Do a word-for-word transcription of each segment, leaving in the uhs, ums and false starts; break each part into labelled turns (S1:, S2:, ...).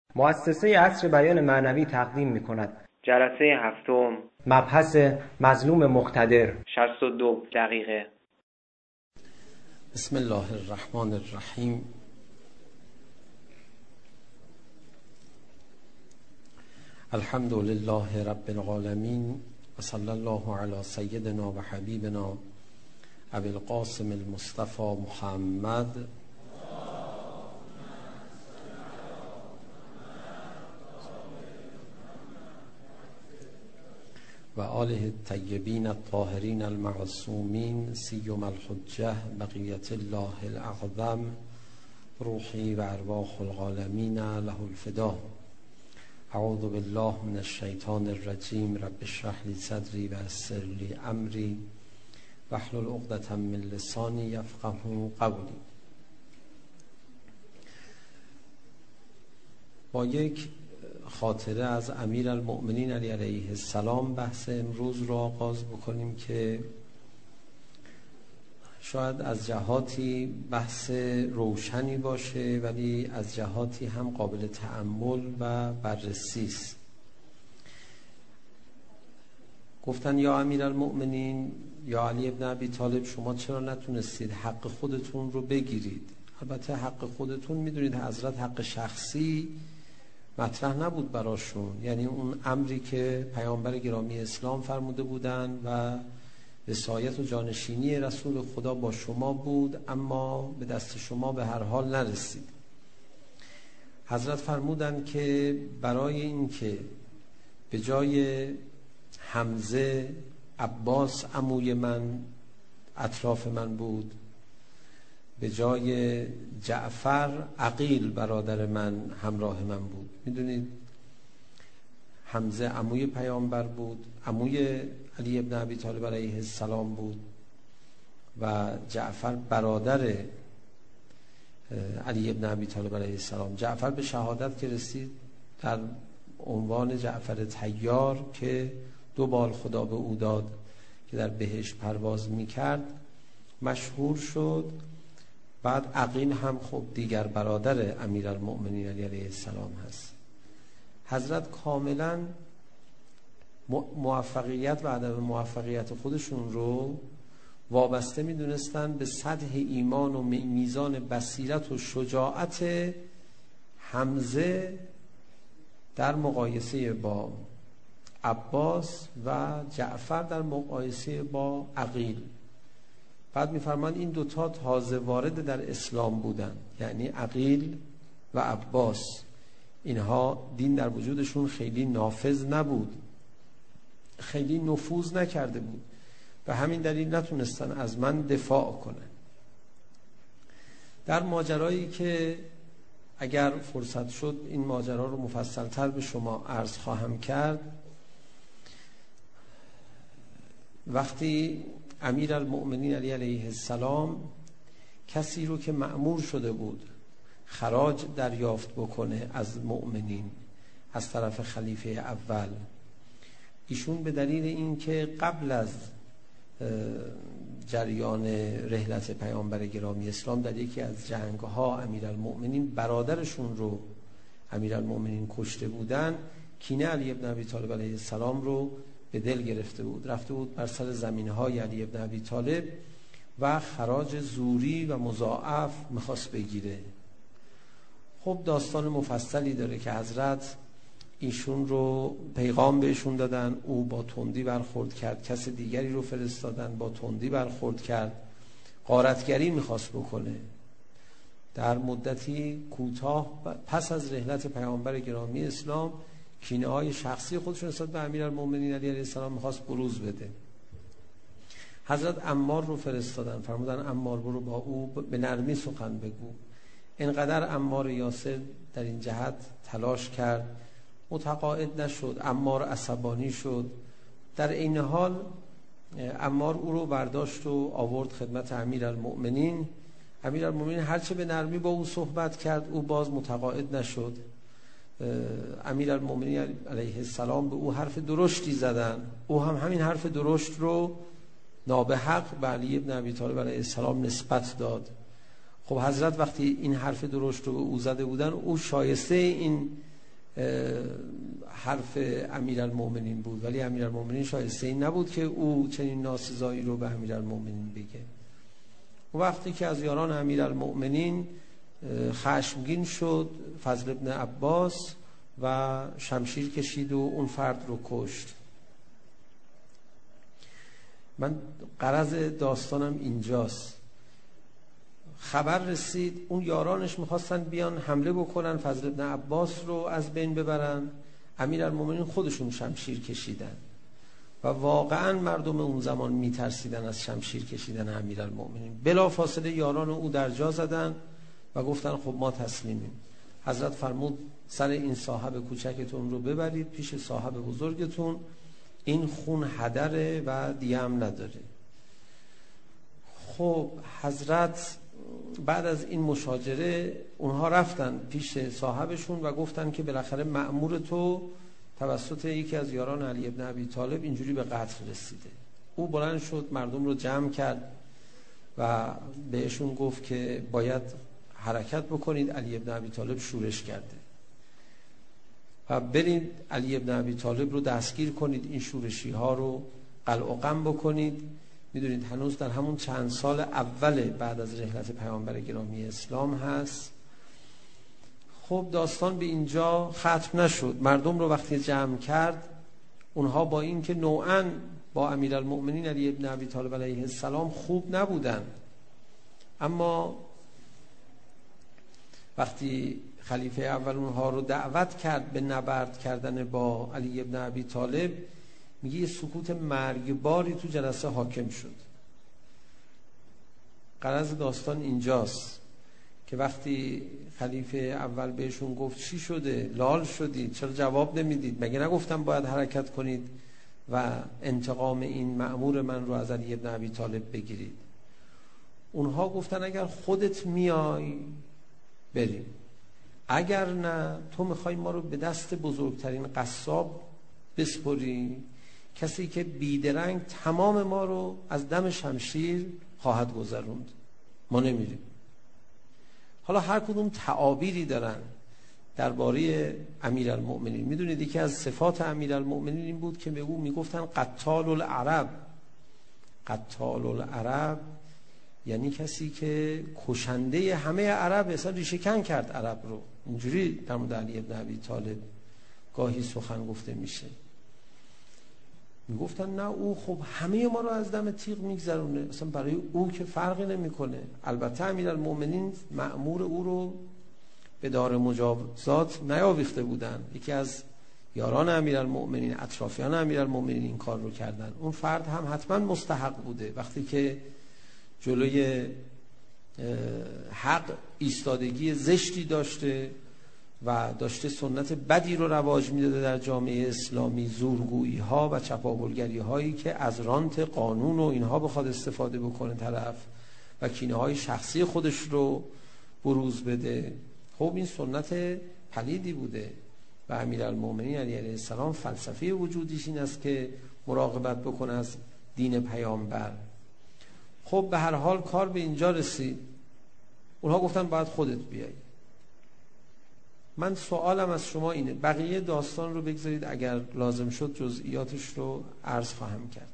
S1: مؤسسه عصر بیان معنوی تقدیم می‌کند.
S2: جلسه هفتم،
S1: مبحث مظلوم مقتدر،
S2: شصت و دو دقیقه.
S3: بسم الله الرحمن الرحیم. الحمد لله رب العالمین و صلی الله علی سیدنا و حبیبنا ابی القاسم المصطفى محمد و آله الطیبین الطاهرین المعصومین سیما الحجة بقیة الله الاعظم روحی و ارواح العالمین له الفدا. اعوذ بالله من الشیطان الرجیم. رب اشرح لی صدری و یسر لی امری واحلل عقدة من لسانی یفقهوا قولی. با یک خاطره از امیرالمؤمنین علی علیه السلام بحث امروز رو آغاز بکنیم که شاید از جهاتی بحث روشنی باشه ولی از جهاتی هم قابل تأمل و بررسی است. گفتن یا امیرالمؤمنین یا علی ابن ابی طالب، شما چرا نتونستید حق خودتون رو بگیرید؟ البته حق خودتون میدونید حضرت حق شخصی مطرح نبود براشون، یعنی اون امری که پیامبر گرامی اسلام فرموده بودن و وصایت و جانشینی رسول خدا با شما بود، اما به دست شما به هر حال نرسید. حضرت فرمودن که برای اینکه به جای حمزه عباس عموی من اطراف من بود، به جای جعفر عقیل برادر من همراه من بود. میدونید حمزه عموی پیامبر بود، عموی علی ابن ابی طالب علیه السلام بود و جعفر برادر علی ابن ابی طالب علیه السلام. جعفر به شهادت که رسید در عنوان جعفر طیار که دو بال خدا به او داد که در بهشت پرواز میکرد مشهور شد. بعد عقیل هم خب دیگر برادر امیرالمؤمنین علی علیه السلام هست. حضرت کاملا موفقیت و عدم موفقیت خودشون رو وابسته میدونستن به سطح ایمان و میزان بصیرت و شجاعت حمزه در مقایسه با عباس و جعفر در مقایسه با عقیل. بعد میفرمان این دوتا تازه وارد در اسلام بودن، یعنی عقیل و عباس. اینها دین در وجودشون خیلی نافذ نبود، خیلی نفوذ نکرده بود، به همین دلیل نتونستن از من دفاع کنن. در ماجرایی که اگر فرصت شد این ماجرا رو مفصلتر به شما عرض خواهم کرد، وقتی امیرالمؤمنین علی علیه السلام کسی رو که مأمور شده بود خراج دریافت بکنه از مؤمنین از طرف خلیفه اول، ایشون به دلیل اینکه قبل از جریان رحلت پیامبر گرامی اسلام در یکی از جنگ‌ها امیرالمؤمنین برادرشون رو امیرالمؤمنین کشته بودن، کینه علی ابن ابی طالب علیه السلام رو به دل گرفته بود. رفته بود بر سر زمینهای علی ابن ابی طالب و خراج زوری و مضاعف میخواست بگیره. خب داستان مفصلی داره که حضرت ایشون رو پیغام بهشون دادن، او با تندی برخورد کرد، کس دیگری رو فرستادن با تندی برخورد کرد، غارتگری میخواست بکنه. در مدتی کوتاه پس از رحلت پیامبر گرامی اسلام کینه های شخصی خودشون نسبت به امیرالمؤمنین علی علیه السلام میخواست بروز بده. حضرت عمار رو فرستادن، فرمودن عمار برو با او به نرمی سخن بگو. اینقدر عمار یاسر در این جهت تلاش کرد، متقاعد نشد، عمار عصبانی شد. در این حال عمار او رو برداشت و آورد خدمت امیرالمؤمنین. امیرالمؤمنین هرچه به نرمی با او صحبت کرد او باز متقاعد نشد. امیرالمؤمنین علیه السلام به او حرف درشتی زدن، او هم همین حرف درشت رو نابحق به علی ابن ابی طالب علیه السلام نسبت داد. خب حضرت وقتی این حرف درشت رو به او زده بودن، او شایسته این حرف امیرالمومنین بود، ولی امیرالمومنین شایسته این نبود که او چنین ناسزایی رو به امیرالمومنین بگه. و وقتی که از یاران امیرالمومنین خشمگین شد، فضل ابن عباس و شمشیر کشید و اون فرد رو کشت. من غرض داستانم اینجاست. خبر رسید اون یارانش میخواستن بیان حمله بکنن، فضل ابن عباس رو از بین ببرن. امیرالمومنین خودشون شمشیر کشیدن و واقعا مردم اون زمان میترسیدن از شمشیر کشیدن امیرالمومنین. بلا فاصله یاران او در جا زدن و گفتن خب ما تسلیمیم. حضرت فرمود سر این صاحب کوچکتون رو ببرید پیش صاحب بزرگتون، این خون هدره و دیگه هم نداره. خب حضرت بعد از این مشاجره اونها رفتن پیش صاحبشون و گفتن که بالاخره مأمور تو توسط یکی از یاران علی ابن ابی طالب اینجوری به قتل رسیده. او بلند شد مردم رو جمع کرد و بهشون گفت که باید حرکت بکنید، علی ابن ابی طالب شورش کرده و برید علی ابن ابی طالب رو دستگیر کنید، این شورشی ها رو قلع و قم بکنید. میدونید هنوز در همون چند سال اول بعد از رحلت پیامبر گرامی اسلام هست. خب داستان به اینجا ختم نشد. مردم رو وقتی جمع کرد، اونها با این که نوعاً با امیرالمؤمنین علی ابن ابی طالب علیه السلام خوب نبودن، اما وقتی خلیفه اول اونها رو دعوت کرد به نبرد کردن با علی ابن ابی طالب، میگه یه سکوت مرگباری تو جلسه حاکم شد. غرض داستان اینجاست که وقتی خلیفه اول بهشون گفت چی شده؟ لال شدید؟ چرا جواب نمیدید؟ مگه نگفتم باید حرکت کنید و انتقام این مأمور من رو از علی ابن ابی طالب بگیرید؟ اونها گفتن اگر خودت میای بریم، اگر نه تو میخوای ما رو به دست بزرگترین قصاب بسپری، کسی که بیدرنگ تمام ما رو از دم شمشیر خواهد گذروند، ما نمیریم. حالا هر کدوم تعابیری دارن درباره امیرالمؤمنین. میدونید یکی از صفات امیرالمؤمنین این بود که به او میگفتن قتال العرب. قتال العرب یعنی کسی که کشنده همه عرب، اصلا ریشه کن کرد عرب رو. اینجوری در مورد علی ابن ابی طالب گاهی سخن گفته میشه. میگفتن نه او خب همه ما رو از دم تیغ میگذرونه، اصلا برای او که فرقی نمیکنه. البته امیرالمؤمنین مأمور او رو به دار مجازات نیاویخته بودن، یکی از یاران امیرالمؤمنین، اطرافیان امیرالمؤمنین این کار رو کردن. اون فرد هم حتما مستحق بوده وقتی که جلوی حق ایستادگی زشتی داشته و داشته سنت بدی رو رواج میداده در جامعه اسلامی، زورگویی ها و چپاولگری هایی که از رانت قانون و اینها بخواد استفاده بکنه طرف و کینه های شخصی خودش رو بروز بده. خب این سنت پلیدی بوده و امیرالمؤمنین علیه السلام فلسفه وجودیش این است که مراقبت بکنه از دین پیامبر. خب به هر حال کار به اینجا رسید، اونها گفتن باید خودت بیایی. من سوالم از شما اینه، بقیه داستان رو بگذارید، اگر لازم شد جزئیاتش رو عرض خواهم کرد.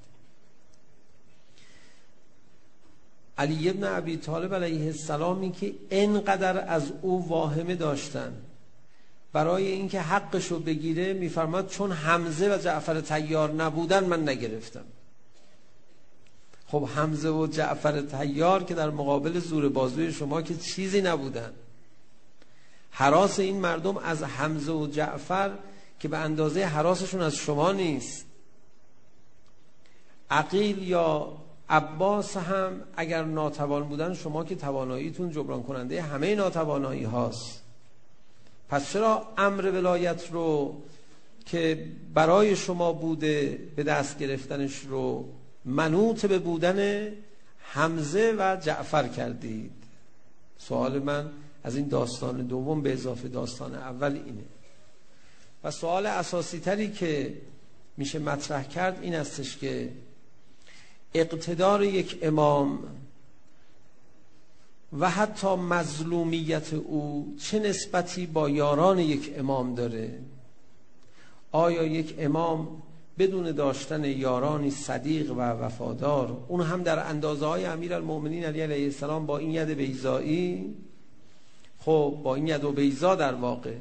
S3: علی ابن ابی طالب علیه السلامی که اینقدر از او واهمه داشتن برای اینکه حقش رو بگیره، میفرماد چون حمزه و جعفر طیار نبودن من نگرفتم. خب حمزه و جعفر طیار که در مقابل زور بازوی شما که چیزی نبودن. هراس این مردم از حمزه و جعفر که به اندازه هراسشون از شما نیست. عقیل یا عباس هم اگر ناتوان بودن، شما که تواناییتون جبران کننده همه ناتوانایی هاست. پس چرا امر ولایت رو که برای شما بوده به دست گرفتنش رو منوط به بودن حمزه و جعفر کردید؟ سوال من از این داستان دوم به اضافه داستان اول اینه. و سوال اساسی تری که میشه مطرح کرد این استش که اقتدار یک امام و حتی مظلومیت او چه نسبتی با یاران یک امام داره. آیا یک امام بدون داشتن یارانی صدیق و وفادار، اون هم در اندازه های امیرالمؤمنین علی علیه السلام با این ید بیضایی، خب با این ید و بیضا در واقع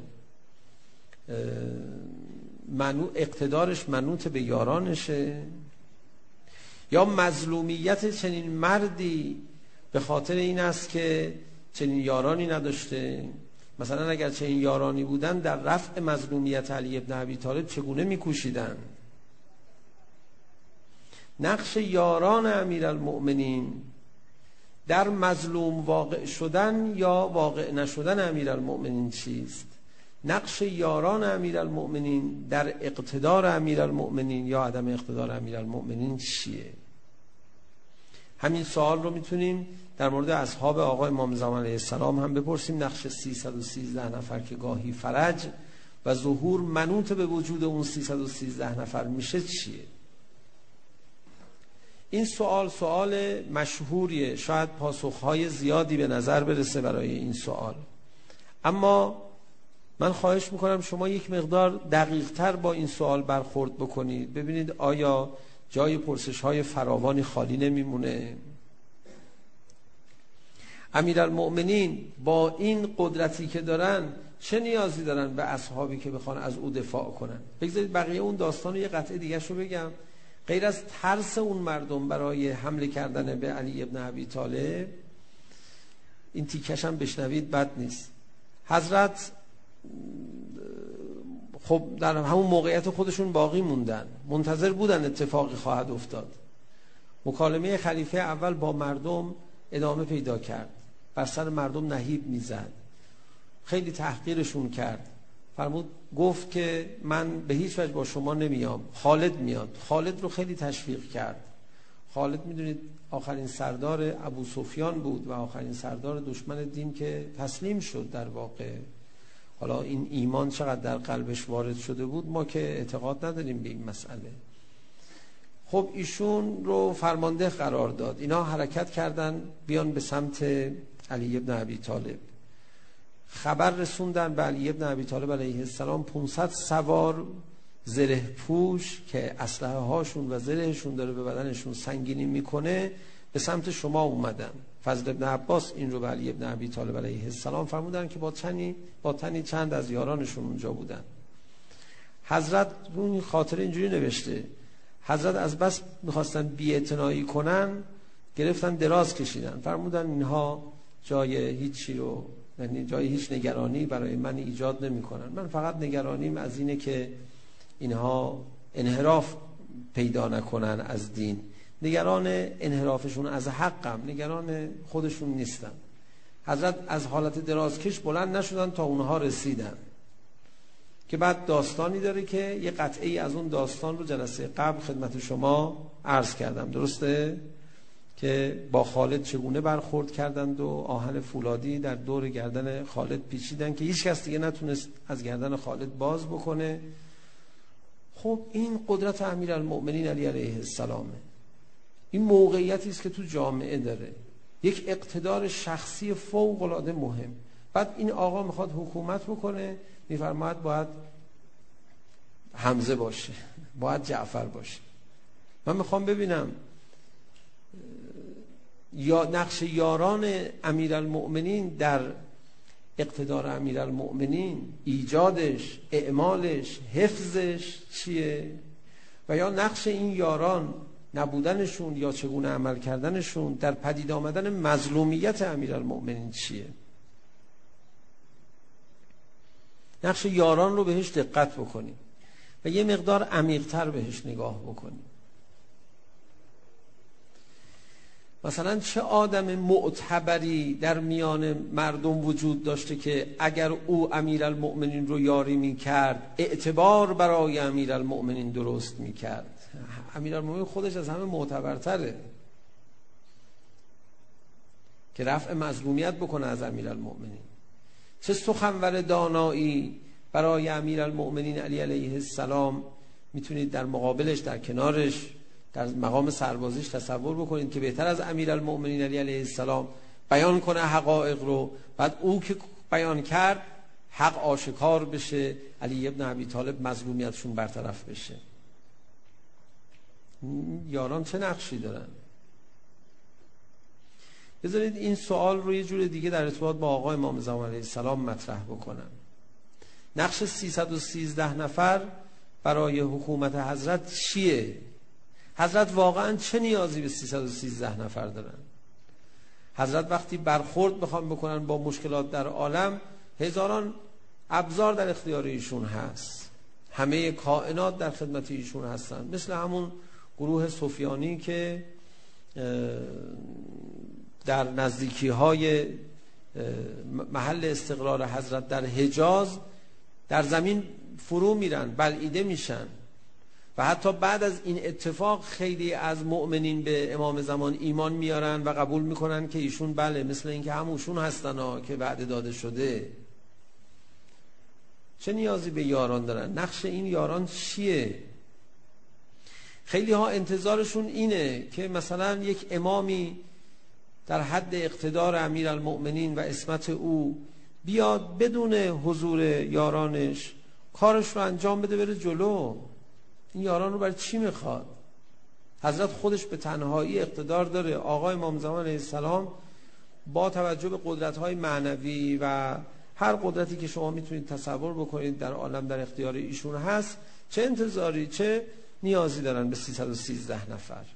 S3: منو اقتدارش منوط به یارانشه، یا مظلومیت چنین مردی به خاطر این است که چنین یارانی نداشته؟ مثلا اگر چنین یارانی بودن در رفع مظلومیت علی ابن ابی طالب چگونه میکوشیدن؟ نقش یاران امیرالمؤمنین در مظلوم واقع شدن یا واقع نشدن امیرالمؤمنین چیست؟ نقش یاران امیرالمؤمنین در اقتدار امیرالمؤمنین یا عدم اقتدار امیرالمؤمنین چیه؟ همین سوال رو میتونیم در مورد اصحاب آقای امام زمان علیه السلام هم بپرسیم. نقش سیصد و سیزده نفر که گاهی فرج و ظهور منوط به وجود اون سیصد و سیزده نفر میشه چیه؟ این سوال سوال مشهوریه، شاید پاسخهای زیادی به نظر برسه برای این سوال، اما من خواهش میکنم شما یک مقدار دقیق تر با این سوال برخورد بکنید، ببینید آیا جای پرسش های فراوانی خالی نمیمونه. امیرالمؤمنین با این قدرتی که دارن چه نیازی دارن به اصحابی که بخوان از او دفاع کنن؟ بگذارید بقیه اون داستان یه قطعه دیگه شو بگم. غیر از ترس اون مردم برای حمله کردن به علی ابن ابی طالب، این تیکش هم بشنوید بد نیست. حضرت خب در همون موقعیت خودشون باقی موندن، منتظر بودن اتفاقی خواهد افتاد. مکالمه خلیفه اول با مردم ادامه پیدا کرد، بر سر مردم نهیب میزد، خیلی تحقیرشون کرد، فرمود گفت که من به هیچ وجه با شما نمیام، خالد میاد. خالد رو خیلی تشویق کرد. خالد میدونید آخرین سردار ابو سفیان بود و آخرین سردار دشمن دین که تسلیم شد در واقع. حالا این ایمان چقدر در قلبش وارد شده بود ما که اعتقاد نداریم به این مسئله. خب ایشون رو فرمانده قرار داد، اینا حرکت کردن بیان به سمت علی ابن ابی طالب. خبر رسوندن به علی ابن ابی طالب علیه السلام پانصد سوار زره پوش که اسلحه هاشون و زرهشون داره به بدنشون سنگینی میکنه به سمت شما اومدن. فضل ابن عباس این رو به علی ابن ابی طالب علیه السلام فرمودن که با تنی با تنی چند از یارانشون اونجا بودن. حضرت اون خاطر اینجوری نوشته، حضرت از بس میخواستن بی‌اعتنایی کنن گرفتن دراز کشیدن، فرمودن اینها جای هیچی رو، یعنی جای هیچ نگرانی برای من ایجاد نمیکنن، من فقط نگرانیم از اینه که اینها انحراف پیدا نکنن از دین، نگران انحرافشون از حقم، نگران خودشون نیستم. حضرت از حالت درازکش بلند نشدن تا اونها رسیدن، که بعد داستانی داره که یه قطعی از اون داستان رو جلسه قبل خدمت شما عرض کردم، درسته؟ که با خالد چگونه برخورد کردند و آهن فولادی در دور گردن خالد پیچیدن که هیچ کس دیگه نتونست از گردن خالد باز بکنه. خب این قدرت امیرالمؤمنین علی علیه السلامه. این موقعیتی است که تو جامعه داره، یک اقتدار شخصی فوق العاده مهم. بعد این آقا میخواد حکومت بکنه، میفرماید باید حمزه باشه، باید جعفر باشه. من میخوام ببینم یا نقش یاران امیرالمؤمنین در اقتدار امیرالمؤمنین، ایجادش، اعمالش، حفظش چیه؟ و یا نقش این یاران، نبودنشون یا چگونه عمل کردنشون در پدید آمدن مظلومیت امیرالمؤمنین چیه؟ نقش یاران رو بهش دقت بکنیم و یه مقدار عمیق‌تر بهش نگاه بکنیم. مثلا چه آدم معتبری در میان مردم وجود داشته که اگر او امیرالمؤمنین رو یاری میکرد اعتبار برای امیرالمؤمنین درست میکرد؟ امیرالمؤمنین خودش از همه معتبرتره که رفع مظلومیت بکنه از امیرالمؤمنین. چه سخنور دانایی برای امیرالمؤمنین علی علیه السلام میتونید در مقابلش، در کنارش، در مقام سربازیش تصور بکنید که بهتر از امیرالمؤمنین علی علیه السلام بیان کنه حقایق رو، بعد او که بیان کرد حق آشکار بشه، علی ابن ابی طالب مظلومیتشون برطرف بشه. یاران چه نقشی دارن؟ بذارید این سوال رو یه جور دیگه در ارتباط با آقا امام زمان علیه السلام مطرح بکنم. نقش سیصد و سیزده نفر برای حکومت حضرت چیه؟ حضرت واقعا چه نیازی به سیصد و سیزده نفر دارن؟ حضرت وقتی برخورد بخوام بکنن با مشکلات در عالم، هزاران ابزار در اختیار ایشون هست، همه کائنات در خدمت ایشون هستن، مثل همون گروه سفیانی که در نزدیکی های محل استقرار حضرت در حجاز در زمین فرو میرن، بلعیده میشن و حتی بعد از این اتفاق خیلی از مؤمنین به امام زمان ایمان میارن و قبول میکنن که ایشون بله مثل این که هموشون هستن ها که وعده داده شده. چه نیازی به یاران دارن؟ نقش این یاران چیه؟ خیلی ها انتظارشون اینه که مثلا یک امامی در حد اقتدار امیرالمؤمنین و عصمت او بیاد بدون حضور یارانش کارش رو انجام بده بره جلو. این یاران رو برای چی میخواد؟ حضرت خودش به تنهایی اقتدار داره. آقا امام زمان علیه السلام با توجه به قدرت‌های معنوی و هر قدرتی که شما میتونید تصور بکنید در عالم در اختیار ایشون هست، چه انتظاری چه نیازی دارن به سیصد و سیزده نفر؟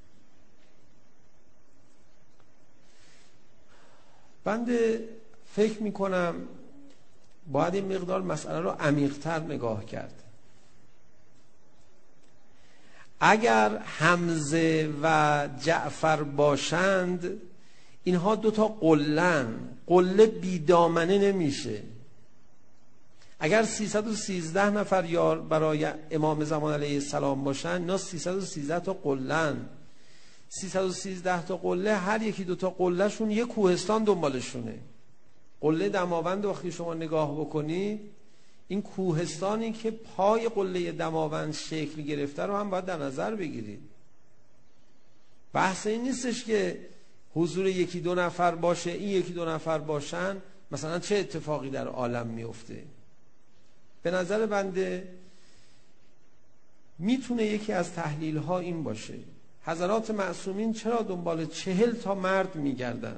S3: بنده فکر میکنم باید این مقدار مسئله رو عمیق‌تر نگاه کرد. اگر حمزه و جعفر باشند، اینها دوتا قلن، قله بیدامنه نمیشه. اگر سیصد و سیزده نفر یار برای امام زمان علیه السلام باشن، اینا سیصد و سیزده تا قلن. سیصد و سیزده تا قله، هر یکی دوتا قله شون یک کوهستان دنبالشونه. قله دماوند وقتی شما نگاه بکنید، این کوهستانی که پای قله دماوند شکل گرفته رو هم باید در نظر بگیرید. بحث این نیستش که حضور یکی دو نفر باشه، این یکی دو نفر باشن مثلا چه اتفاقی در عالم میفته. به نظر بنده میتونه یکی از تحلیل ها این باشه حضرات معصومین چرا دنبال چهل تا مرد میگردن؟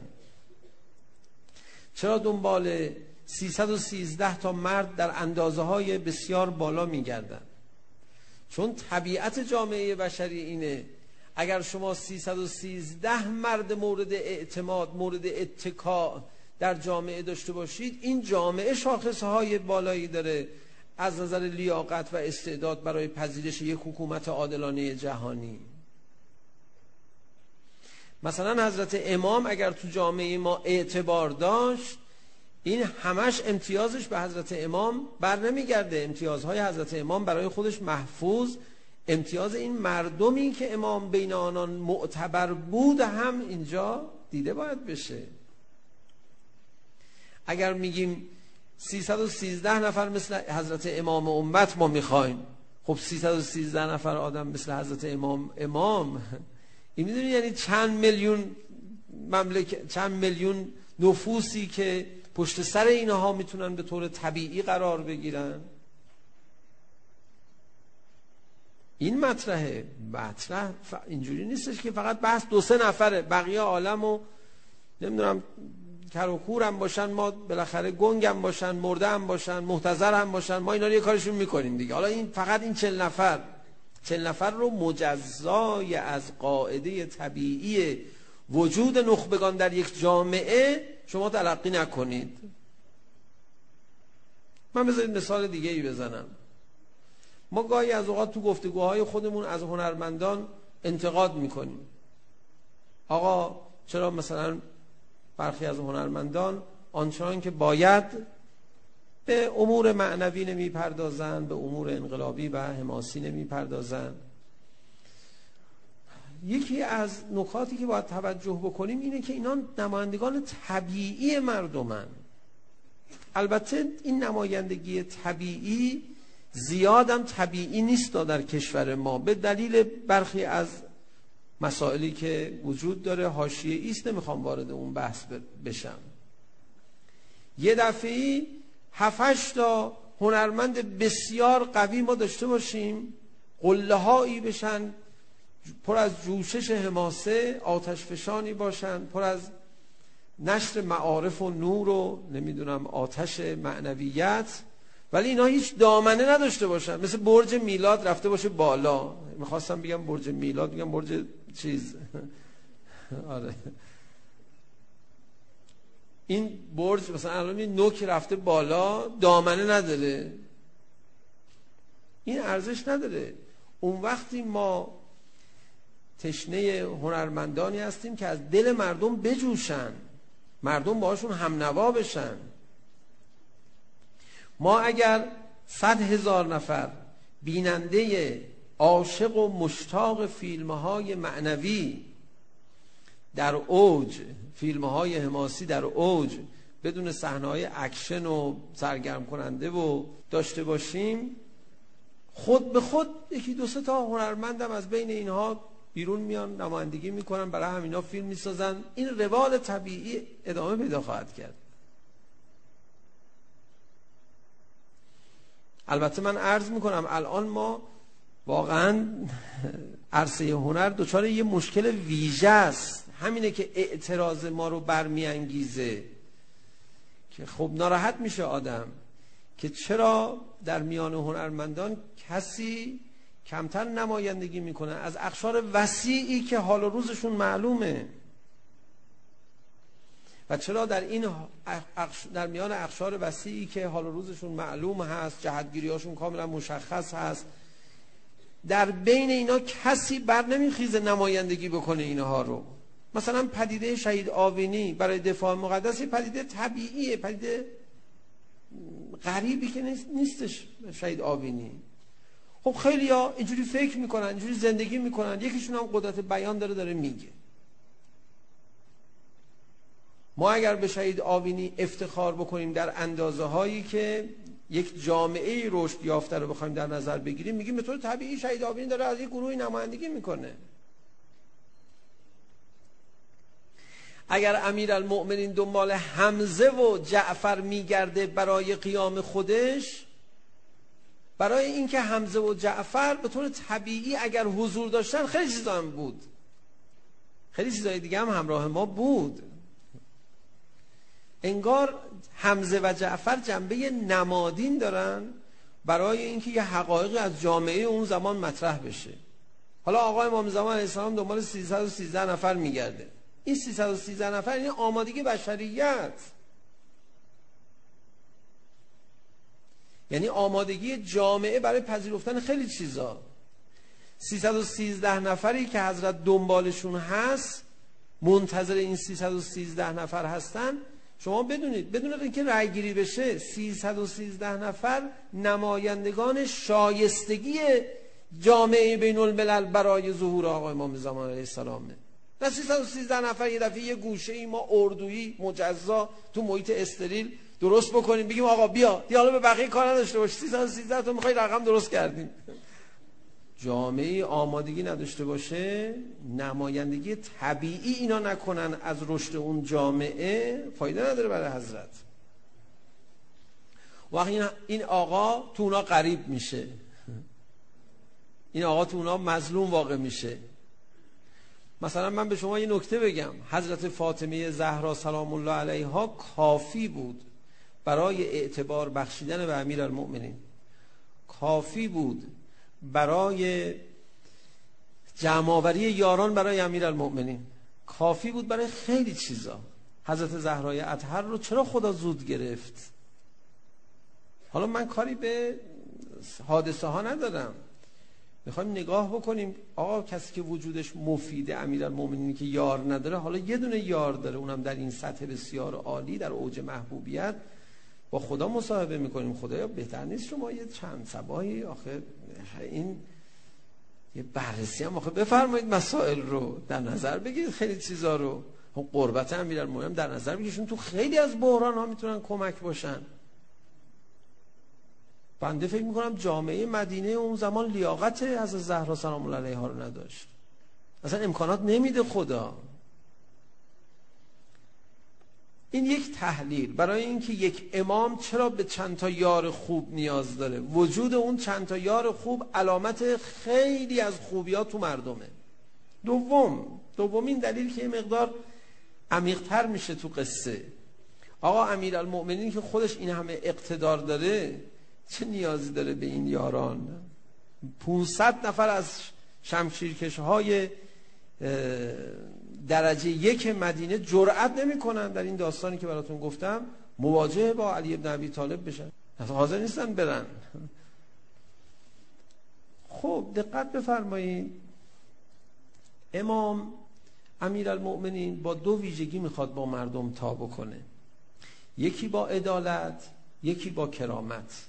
S3: چرا دنبال سیصد و سیزده تا مرد در اندازه های بسیار بالا میگردن؟ چون طبیعت جامعه بشری اینه اگر شما سیصد و سیزده مرد مورد اعتماد، مورد اتکا در جامعه داشته باشید، این جامعه شاخصهای بالایی داره از نظر لیاقت و استعداد برای پذیرش یک حکومت عادلانه جهانی. مثلا حضرت امام اگر تو جامعه ما اعتبار داشت، این همش امتیازش به حضرت امام بر نمیگرده. امتیازهای حضرت امام برای خودش محفوظ، امتیاز این مردمی که امام بین آنان معتبر بود هم اینجا دیده باید بشه. اگر میگیم سیصد و سیزده نفر مثل حضرت امام امت ما میخوایم، خب سیصد و سیزده نفر آدم مثل حضرت امام امام این میدونی یعنی چند میلیون مملکت، چند میلیون نفوسی که پشت سر اینها میتونن به طور طبیعی قرار بگیرن. این مطرحه مطرح اینجوری نیستش که فقط بحث دو سه نفره، بقیه عالمو نمیدونم کر و کور هم باشن، ما بالاخره گنگ هم باشن، مرده هم باشن، محتضر هم باشن، ما اینا رو یه کارشون میکنیم دیگه. حالا این فقط این چهل نفر چهل نفر رو مجزای از قاعده طبیعی وجود نخبگان در یک جامعه شما تلقی نکنید. من بذارید مثال دیگه ای بزنم. ما گاهی از اوقات تو گفتگوهای خودمون از هنرمندان انتقاد میکنیم. آقا چرا مثلا برخی از هنرمندان آنچنان که باید به امور معنوی نمی پردازن، به امور انقلابی و حماسی نمی پردازن؟ یکی از نکاتی که باید توجه بکنیم اینه که اینا نمایندگان طبیعی مردمن. البته این نمایندگی طبیعی زیادم طبیعی نیست در کشور ما، به دلیل برخی از مسائلی که وجود داره حاشیه ایست، نمیخوام وارد اون بحث بشم. یه دفعی هفتش تا هنرمند بسیار قوی ما داشته باشیم، قله هایی بشن، پر از جوشش حماسه، آتش فشانی باشن، پر از نشر معارف و نور و نمیدونم آتش معنویت، ولی اینا هیچ دامنه نداشته باشن، مثل برج میلاد رفته باشه بالا. میخواستم بگم برج میلاد، میگم برج چیز آره این برج مثلا الان این نوک رفته بالا، دامنه نداره، این ارزش نداره. اون وقتی ما تشنه هنرمندانی هستیم که از دل مردم بجوشن، مردم باهاشون هم نوا بشن. ما اگر صد هزار نفر بیننده عاشق و مشتاق فیلم‌های معنوی در اوج، فیلم‌های حماسی در اوج، بدون صحنه‌های اکشن و سرگرم کننده و داشته باشیم، خود به خود یکی دو سه تا هنرمندم از بین اینها بیرون میان، نمایندگی میکنن، برای همینا فیلم میسازن. این روال طبیعی ادامه پیدا خواهد کرد. البته من عرض میکنم الان ما واقعا عرصه هنر دچار یه مشکل ویژه است، همینه که اعتراض ما رو برمیانگیزه، که خب ناراحت میشه آدم که چرا در میان هنرمندان کسی کمتر نمایندگی میکنه از اقشار وسیعی که حال و روزشون معلومه، و چرا در این در میان اقشار وسیعی که حال و روزشون معلوم هست، جهتگیریاشون کاملا مشخص هست، در بین اینا کسی بر نمیخیزه نمایندگی بکنه اینها رو. مثلا پدیده شهید آوینی برای دفاع مقدس پدیده طبیعیه، پدیده غریبی که نیستش شهید آوینی. خب خیلی ها اینجوری فکر میکنن، اینجوری زندگی میکنن، یکیشون هم قدرت بیان داره داره میگه. ما اگر به شهید آوینی افتخار بکنیم در اندازه هایی که یک جامعه رشد یافته رو بخوایم در نظر بگیریم، میگیم به طور طبیعی شهید آوینی داره از یک گروهی نمایندگی میکنه. اگر امیرالمؤمنین دنبال حمزه و جعفر میگرده برای قیام خودش، برای اینکه حمزه و جعفر به طور طبیعی اگر حضور داشتن خیلی چیزا هم بود، خیلی چیزای دیگه هم همراه ما بود. انگار حمزه و جعفر جنبه نمادین دارن برای اینکه یه حقایقی از جامعه اون زمان مطرح بشه. حالا آقای امام زمان علیه السلام دنبال سیصد و سیزده نفر میگرده. این سیصد و سیزده نفر این آمادگی بشریت، یعنی آمادگی جامعه برای پذیرفتن خیلی چیزا. سیصد و سیزده نفری که حضرت دنبالشون هست، منتظر این سیصد و سیزده نفر هستن. شما بدونید بدون اینکه رأی گیری بشه، سیصد و سیزده نفر نمایندگان شایستگی جامعه بین الملل برای ظهور آقای امام زمان علیه السلامه. نه سیصد و سیزده نفر یه دفعه یه گوشه ای ما اردویی مجزا تو محیط استریل درست بکنیم بگیم آقا بیا دیگه حالا به بقیه کار نداشته باش، سیصد و سیزده تا میخوای رقم درست کردیم. جامعه آمادگی نداشته باشه، نمایندگی طبیعی اینا نکنن از رشد اون جامعه، فایده نداره برای حضرت. وقتی این آقا تو اونا غریب میشه، این آقا تو اونا مظلوم واقع میشه. مثلا من به شما یه نکته بگم، حضرت فاطمه زهرا سلام الله علیها کافی بود برای اعتبار بخشیدن به امیرالمؤمنین، کافی بود برای جمع‌آوری یاران برای امیرالمؤمنین، کافی بود برای خیلی چیزا. حضرت زهرای اطهر رو چرا خدا زود گرفت؟ حالا من کاری به حادثه ها ندارم، میخوایم نگاه بکنیم آقا کسی که وجودش مفیده، امیرالمؤمنینی که یار نداره، حالا یه دونه یار داره، اونم در این سطح بسیار عالی در اوج محبوبیت، با خدا مصاحبه میکنیم. خدایا بهتر نیست شما یه چند صباحی آخه این یه بررسی هم آخه بفرمایید، مسائل رو در نظر بگیرید، خیلی چیزا رو قربت امیرالمؤمنین در نظر بگیرید، تو خیلی از بحران ها میتونن کمک باشن. بنده فکر میکنم جامعه مدینه اون زمان لیاقت حضرت زهرا سلام الله علیها رو نداشت، اصلا امکانات نمیده خدا. این یک تحلیل برای اینکه یک امام چرا به چند تا یار خوب نیاز داره. وجود اون چند تا یار خوب علامت خیلی از خوبیات تو مردمه. دوم دومین دلیل که یه مقدار عمیق‌تر میشه تو قصه، آقا امیرالمؤمنین که خودش این همه اقتدار داره چه نیازی داره به این یاران؟ پانصد نفر از شمشیرکش‌های درجه یک مدینه جرأت نمی‌کنن در این داستانی که براتون گفتم مواجهه با علی ابن ابی طالب بشن، اصلا حاضر نیستن برن. خب دقت بفرمایید، امام امیرالمؤمنین با دو ویژگی میخواد با مردم تا بکنه، یکی با عدالت، یکی با کرامت.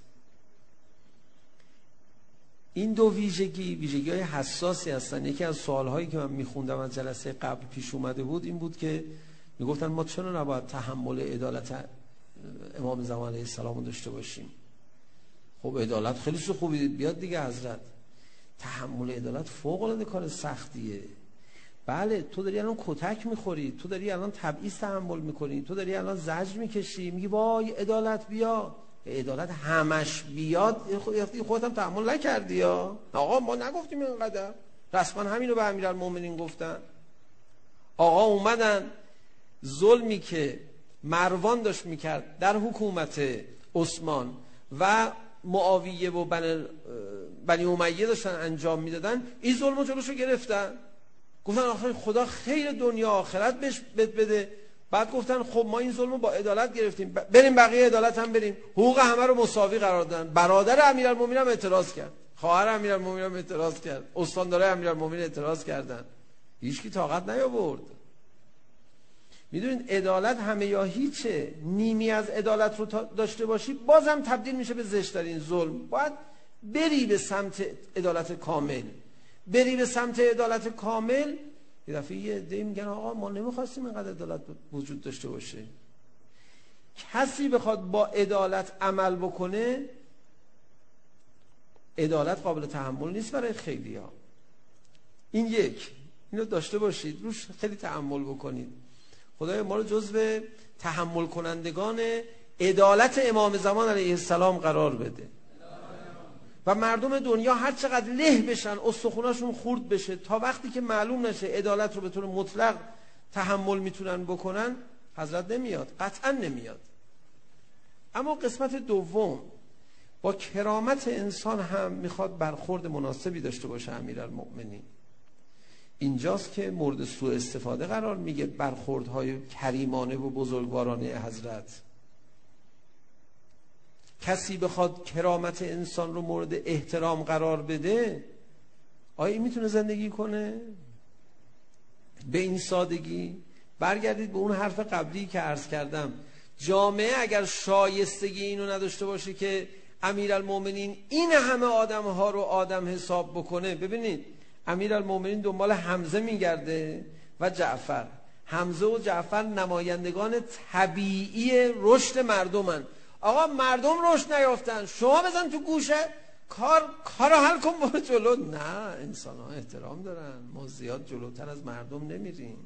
S3: این دو ویژگی ویژگی های حساسی هستن. یکی از سوالهایی که من میخوندم از جلسه قبل پیش اومده بود این بود که میگفتن ما چرا نباید تحمل عدالت امام زمان علیه السلام رو داشته باشیم؟ خب عدالت خیلی چیز خوبی بیاد دیگه حضرت. تحمل عدالت فوق العاده کار سختیه. بله تو داری الان کتک میخوری، تو داری الان تبعیض تحمل میکنی، تو داری الان زجر میکشی، میگی وای عدالت بیا. عدالت همش بیاد خودت هم تحمل نکردی یا آقا ما نگفتیم اینقدر، رسما همین رو به امیرالمؤمنین گفتن. آقا اومدن ظلمی که مروان داشت میکرد در حکومت عثمان و معاویه و بنی, بنی امیه داشتن انجام میدادن، این ظلمو جلوشو گرفتن، گفتن آخر خدا خیر دنیا آخرت بهش بده. بعد گفتن خب ما این ظلمو با عدالت گرفتیم، بریم بقیه عدالت هم بریم، حقوق همه رو مساوی قرار دادن. برادر امیرالمومنین هم اعتراض کرد، خواهر امیرالمومنین هم اعتراض کرد، استاندارای امیرالمومنین اعتراض کردن، هیچکی طاقت نیاورد. میدونید عدالت همه یا هیچه. نیمی از عدالت رو داشته باشی بازم تبدیل میشه به زشت‌ترین ظلم. باید بری به سمت عدالت کامل، بری به سمت عدالت کامل. یه دفعه یه عده میگن آقا ما نمیخواستیم اینقدر عدالت وجود داشته باشه. کسی بخواد با عدالت عمل بکنه، عدالت قابل تحمل نیست برای خیلیا. این یک، اینو داشته باشید، روش خیلی تحمل بکنید. خدای ما رو جزو تحمل کنندگان عدالت امام زمان علیه السلام قرار بده و مردم دنیا هر چقدر له بشن، استخوناشون خورد بشه، تا وقتی که معلوم نشه عدالت رو به طور مطلق تحمل میتونن بکنن، حضرت نمیاد، قطعا نمیاد. اما قسمت دوم، با کرامت انسان هم میخواد برخورد مناسبی داشته باشه امیرالمؤمنین. اینجاست که مورد سوء استفاده قرار میگه برخوردهای کریمانه و بزرگوارانه حضرت. کسی بخواد کرامت انسان رو مورد احترام قرار بده، آیا این میتونه زندگی کنه؟ به این سادگی؟ برگردید به اون حرف قبلی که عرض کردم، جامعه اگر شایستگی اینو نداشته باشه که امیرالمؤمنین این همه آدم ها رو آدم حساب بکنه. ببینید امیرالمؤمنین دنبال حمزه میگرده و جعفر. حمزه و جعفر نمایندگان طبیعی رشد مردمن. آقا مردم رشد نیافتن، شما بزن تو گوشه کار کارو حل کن برو جلو. نه، انسان ها احترام دارن، ما زیاد جلوتر از مردم نمیریم.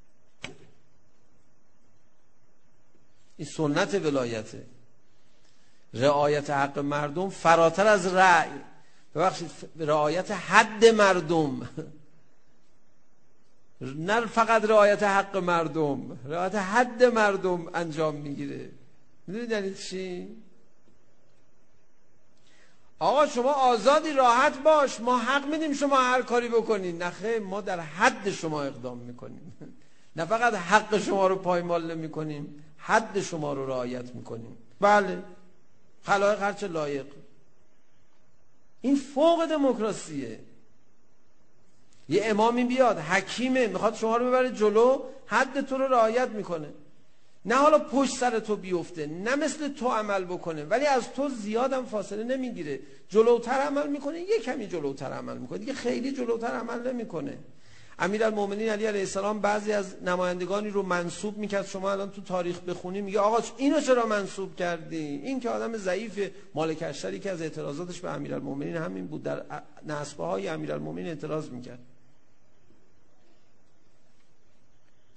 S3: این سنت ولایته. رعایت حق مردم فراتر از رأی، ببخشید رعایت حد مردم، نه فقط رعایت حق مردم، رعایت حد مردم انجام میگیره. میدونید یعنی چی؟ آقا شما آزادی، راحت باش، ما حق میدیم شما هر کاری بکنید. نه خیر، ما در حد شما اقدام میکنیم. نه فقط حق شما رو پایمال نمیکنیم، حد شما رو رعایت میکنیم. بله، خلایق هرچه لایق. این فوق دموکراسیه. یه امامی بیاد حکیمه، میخواد شما رو ببره جلو، حد تو رو رعایت میکنه، نه حالا پشت سر تو بیفته، نه مثل تو عمل بکنه، ولی از تو زیادم فاصله نمیگیره، جلوتر عمل میکنه، یه کمی جلوتر عمل میکنه، دیگه خیلی جلوتر عمل نمیکنه. امیرالمؤمنین علی علیه السلام بعضی از نمایندگانی رو منصوب میکرد. شما الان تو تاریخ بخونی میگه آقا اینو چرا منصوب کردی؟ این که آدم ضعیف. مالک اشتری که از اعتراضاتش به امیرالمؤمنین همین بود، در نسبه های امیرالمؤمنین اعتراض میکرد.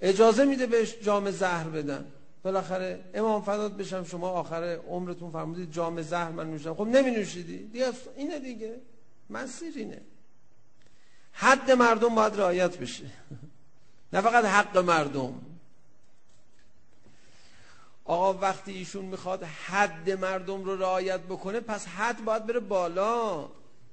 S3: اجازه میده بهش جام زهر بدن. بالاخره امام فدات بشم شما آخر عمرتون فرمودید جام زهر من نوشیدم، خب نمی نوشیدی دیگه، اینه دیگه، مسیر اینه. حد مردم باید رعایت بشه نه فقط حق مردم. آقا وقتی ایشون میخواد حد مردم رو رعایت بکنه، پس حد باید بره بالا.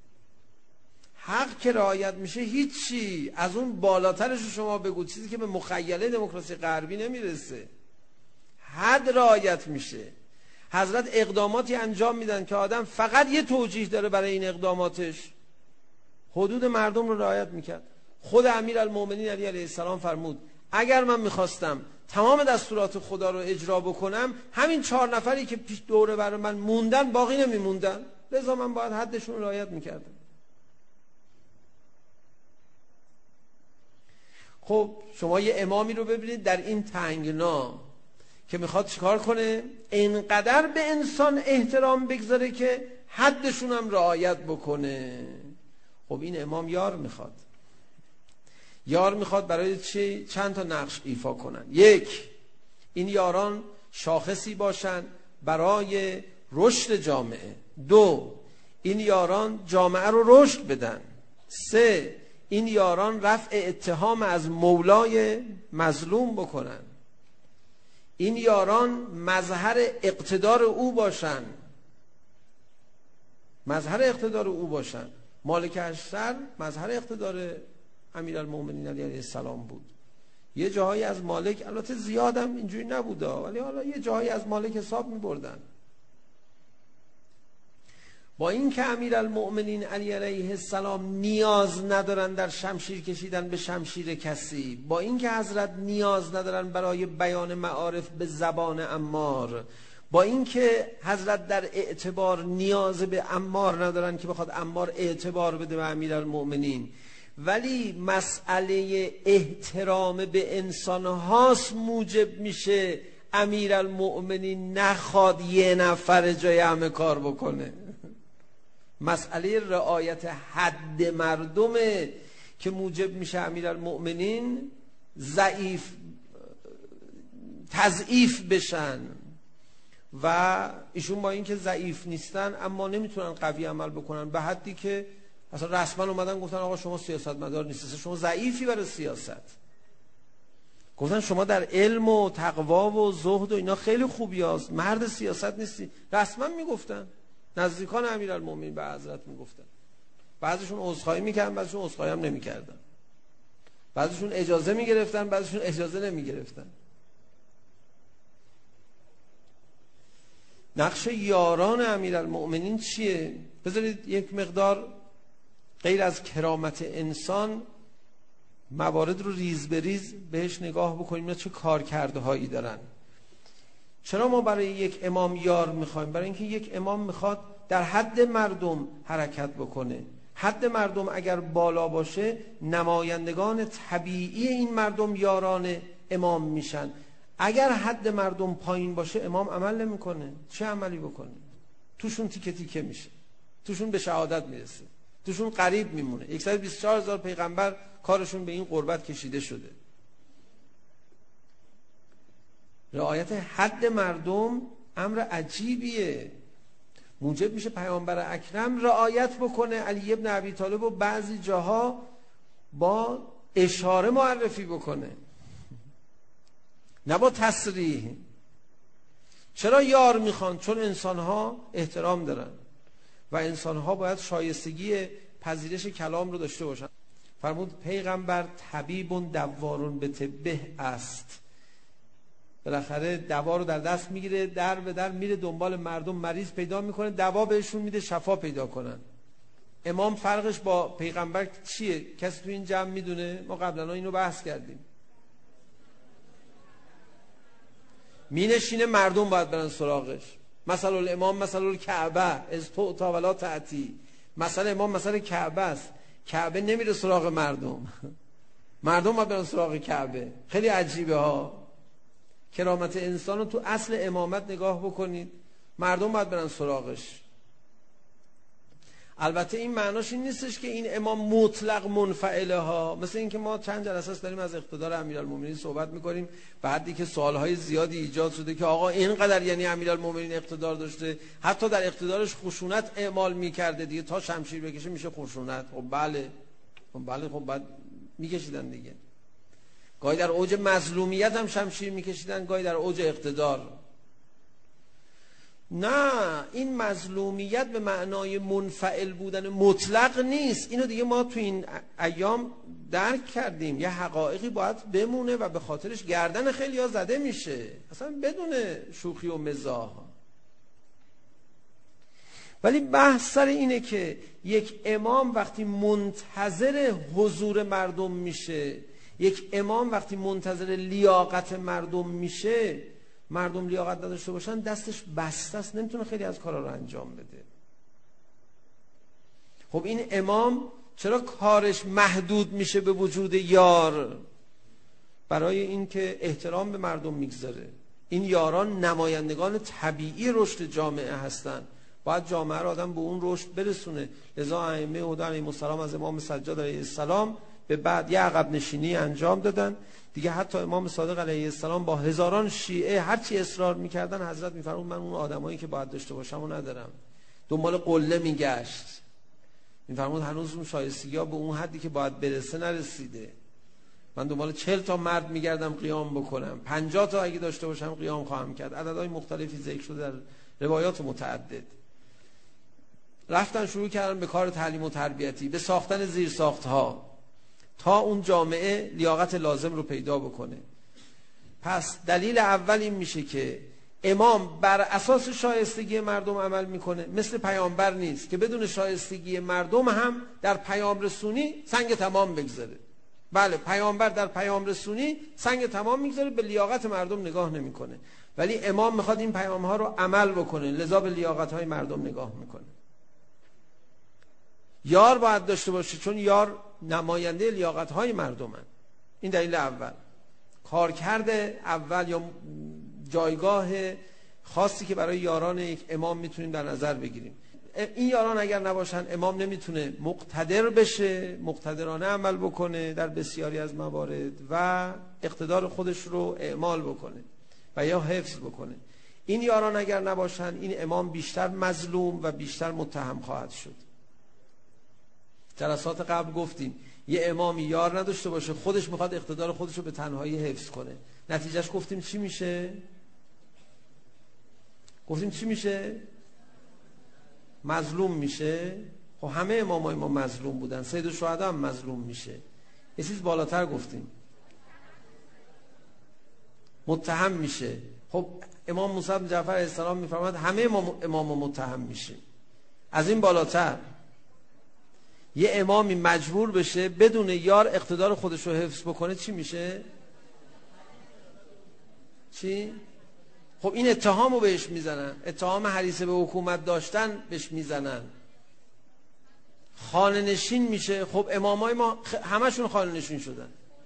S3: حق که رعایت میشه هیچی، از اون بالاترش رو شما بگو، چیزی که به مخیله دموکراسی غربی نمیرسه. حد رعایت میشه. حضرت اقداماتی انجام میدن که آدم فقط یه توجیه داره برای این اقداماتش. حدود مردم رو رعایت میکرد. خود امیرالمومنین علی علیه السلام فرمود اگر من میخواستم تمام دستورات خدا رو اجرا بکنم، همین چهار نفری که پیش دوره برای من موندن باقی نمیموندن، لذا من باید حدشون رو رعایت میکردم. خب شما یه امامی رو ببینید در این تنگنا که میخواد چیکار کنه؟ اینقدر به انسان احترام بگذاره که حدشون هم رعایت بکنه. خب این امام یار میخواد. یار میخواد برای چی؟ چند تا نقش ایفا کنن. یک، این یاران شاخصی باشن برای رشد جامعه. دو، این یاران جامعه رو رشد بدن. سه، این یاران رفع اتهام از مولای مظلوم بکنن. این یاران مظهر اقتدار او باشن. مظهر اقتدار او باشن. مالک اشتر مظهر اقتدار امیرالمومنین علیه السلام بود. یه جاهایی از مالک، البته زیادم اینجوری نبوده، ولی حالا یه جاهایی از مالک حساب می بردن. با این که امیرالمومنین علی علیه السلام نیاز ندارن در شمشیر کشیدن به شمشیر کسی، با این که حضرت نیاز ندارن برای بیان معارف به زبان عمار، با این که حضرت در اعتبار نیاز به عمار ندارن که بخواد عمار اعتبار بده به امیرالمومنین، ولی مسئله احترام به انسان هاست موجب میشه امیرالمومنین نخواد یه نفر جای همه کار بکنه. مسئله رعایت حد مردمه که موجب میشه امیرالمومنین ضعیف تضعیف بشن و ایشون با اینکه ضعیف نیستن اما نمیتونن قوی عمل بکنن، به حدی که اصلا رسما اومدن گفتن آقا شما سیاستمدار نیستی، شما ضعیفی برای سیاست. گفتن شما در علم و تقوا و زهد و اینا خیلی خوبی هست، مرد سیاست نیستی. رسما میگفتن، نزدیکان امیرالمومنین به حضرت میگفتن. بعضیشون عذرخواهی میکردن، بعضیشون عذرخواهی هم نمیکردن. بعضیشون اجازه میگرفتن، بعضیشون اجازه نمیگرفتن. نقش یاران امیرالمومنین چیه؟ بذارید یک مقدار غیر از کرامت انسان موارد رو ریز به ریز بهش نگاه بکنیم اینا چه کارکردهایی دارن. چرا ما برای یک امام یار میخوایم؟ برای اینکه یک امام میخواد در حد مردم حرکت بکنه. حد مردم اگر بالا باشه نمایندگان طبیعی این مردم یاران امام میشن. اگر حد مردم پایین باشه امام عمل نمیکنه. چه عملی بکنه؟ توشون تیکه تیکه میشه، توشون به شهادت میرسه، توشون قریب میمونه. صد و بیست و چهار هزار پیغمبر کارشون به این قربت کشیده شده. رعایت حد مردم امر عجیبیه، موجب میشه پیامبر اکرم رعایت بکنه. علی ابن ابی طالب و بعضی جاها با اشاره معرفی بکنه، نه با تصریح. چرا یار میخوان؟ چون انسانها احترام دارن و انسانها باید شایستگی پذیرش کلام رو داشته باشن. فرمود پیغمبر طبیبون دوارون به طبه است. بالاخره دوا رو در دست میگیره، در به در میره دنبال مردم، مریض پیدا میکنه، دوا بهشون میده شفا پیدا کنن. امام فرقش با پیغمبر چیه؟ کسی تو این جمع میدونه؟ ما قبلا اینو بحث کردیم. مینشینه، مردم باید برن سراغش. مثلا الامام مثلا الکعبه از تو تا ولا تعتی. مثلا امام مثلا کعبه است، کعبه نمیره سراغ مردم، مردم باید برن سراغ کعبه. خیلی عجیبه ها. کرامت انسان رو تو اصل امامت نگاه بکنید، مردم باید برن سراغش. البته این معناش این نیستش که این امام مطلق منفعله ها، مثل اینکه ما چند جلسه داریم از اقتدار امیرالمومنین صحبت میکنیم، بعدی که سوالهای زیادی ایجاد شده که آقا اینقدر یعنی امیرالمومنین اقتدار داشته، حتی در اقتدارش خشونت اعمال میکرده دیگه، تا شمشیر بکشه میشه خشونت. خب بله خب بله خب بعد میکشیدن دیگه، گاهی در اوج مظلومیت هم شمشیر میکشیدن، گاهی در اوج اقتدار. نه، این مظلومیت به معنای منفعل بودن مطلق نیست. اینو دیگه ما تو این ایام درک کردیم. یه حقایقی باید بمونه و به خاطرش گردن خیلی ها زده میشه، اصلا بدون شوخی و مزاح. ولی بحث سر اینه که یک امام وقتی منتظر حضور مردم میشه، یک امام وقتی منتظر لیاقت مردم میشه، مردم لیاقت نداشته باشن دستش بسته است، نمیتونه خیلی از کارا رو انجام بده. خب این امام چرا کارش محدود میشه به وجود یار؟ برای اینکه احترام به مردم میگذاره. این یاران نمایندگان طبیعی رشد جامعه هستن، باید جامعه رو آدم به اون رشد برسونه. لذا ائمه هدی علیهم السلام از امام سجاد علیه السلام به بعد یه عقب نشینی انجام دادن دیگه. حتی امام صادق علیه السلام با هزاران شیعه هرچی اصرار میکردن، حضرت میفرمود من اون آدمایی که باید داشته باشم و ندارم. دنبال قله میگشت، میفرمود هنوز اون شایستگی ها به اون حدی که باید برسه نرسیده. من دنبال چهل تا مرد میگردم قیام بکنم، پنجاه تا اگه داشته باشم قیام خواهم کرد. عددهای مختلفی ذکر شده در روایات متعدد. رفتن شروع کردن به کار تعلیم و تربیتی، به ساختن زیرساختها تا اون جامعه لیاقت لازم رو پیدا بکنه. پس دلیل اول این میشه که امام بر اساس شایستگی مردم عمل میکنه، مثل پیامبر نیست که بدون شایستگی مردم هم در پیام رسونی سنگ تمام بگذاره. بله، پیامبر در پیام رسونی سنگ تمام میگذاره، به لیاقت مردم نگاه نمیکنه، ولی امام میخواد این پیام ها رو عمل بکنه، لذا به لیاقت های مردم نگاه میکنه. یار باید داشته باشه، چون یار نماینده لیاقت های مردمن. این دلیل اول. کارکرد اول یا جایگاه خاصی که برای یاران یک امام میتونیم در نظر بگیریم. این یاران اگر نباشن امام نمیتونه مقتدر بشه، مقتدرانه عمل بکنه در بسیاری از موارد و اقتدار خودش رو اعمال بکنه و یا حفظ بکنه. این یاران اگر نباشن این امام بیشتر مظلوم و بیشتر متهم خواهد شد. جلسات قبل گفتیم یه امامی یار نداشته باشه، خودش میخواد اقتدار خودش رو به تنهایی حفظ کنه، نتیجهش گفتیم چی میشه؟ گفتیم چی میشه؟ مظلوم میشه. خب همه امامای ما مظلوم بودن، سید الشهدا هم مظلوم میشه. یه چیز بالاتر گفتیم متهم میشه. خب امام موسی بن جعفر علیه السلام میفرماد همه امام امام متهم میشه. از این بالاتر یه امامی مجبور بشه بدون یار اقتدار خودش رو حفظ بکنه، چی میشه؟ چی؟ خب این اتهام رو بهش میزنن، اتهام حریص به حکومت داشتن بهش میزنن، خانه نشین میشه. خب امامای ما همشون خانه نشین شدن.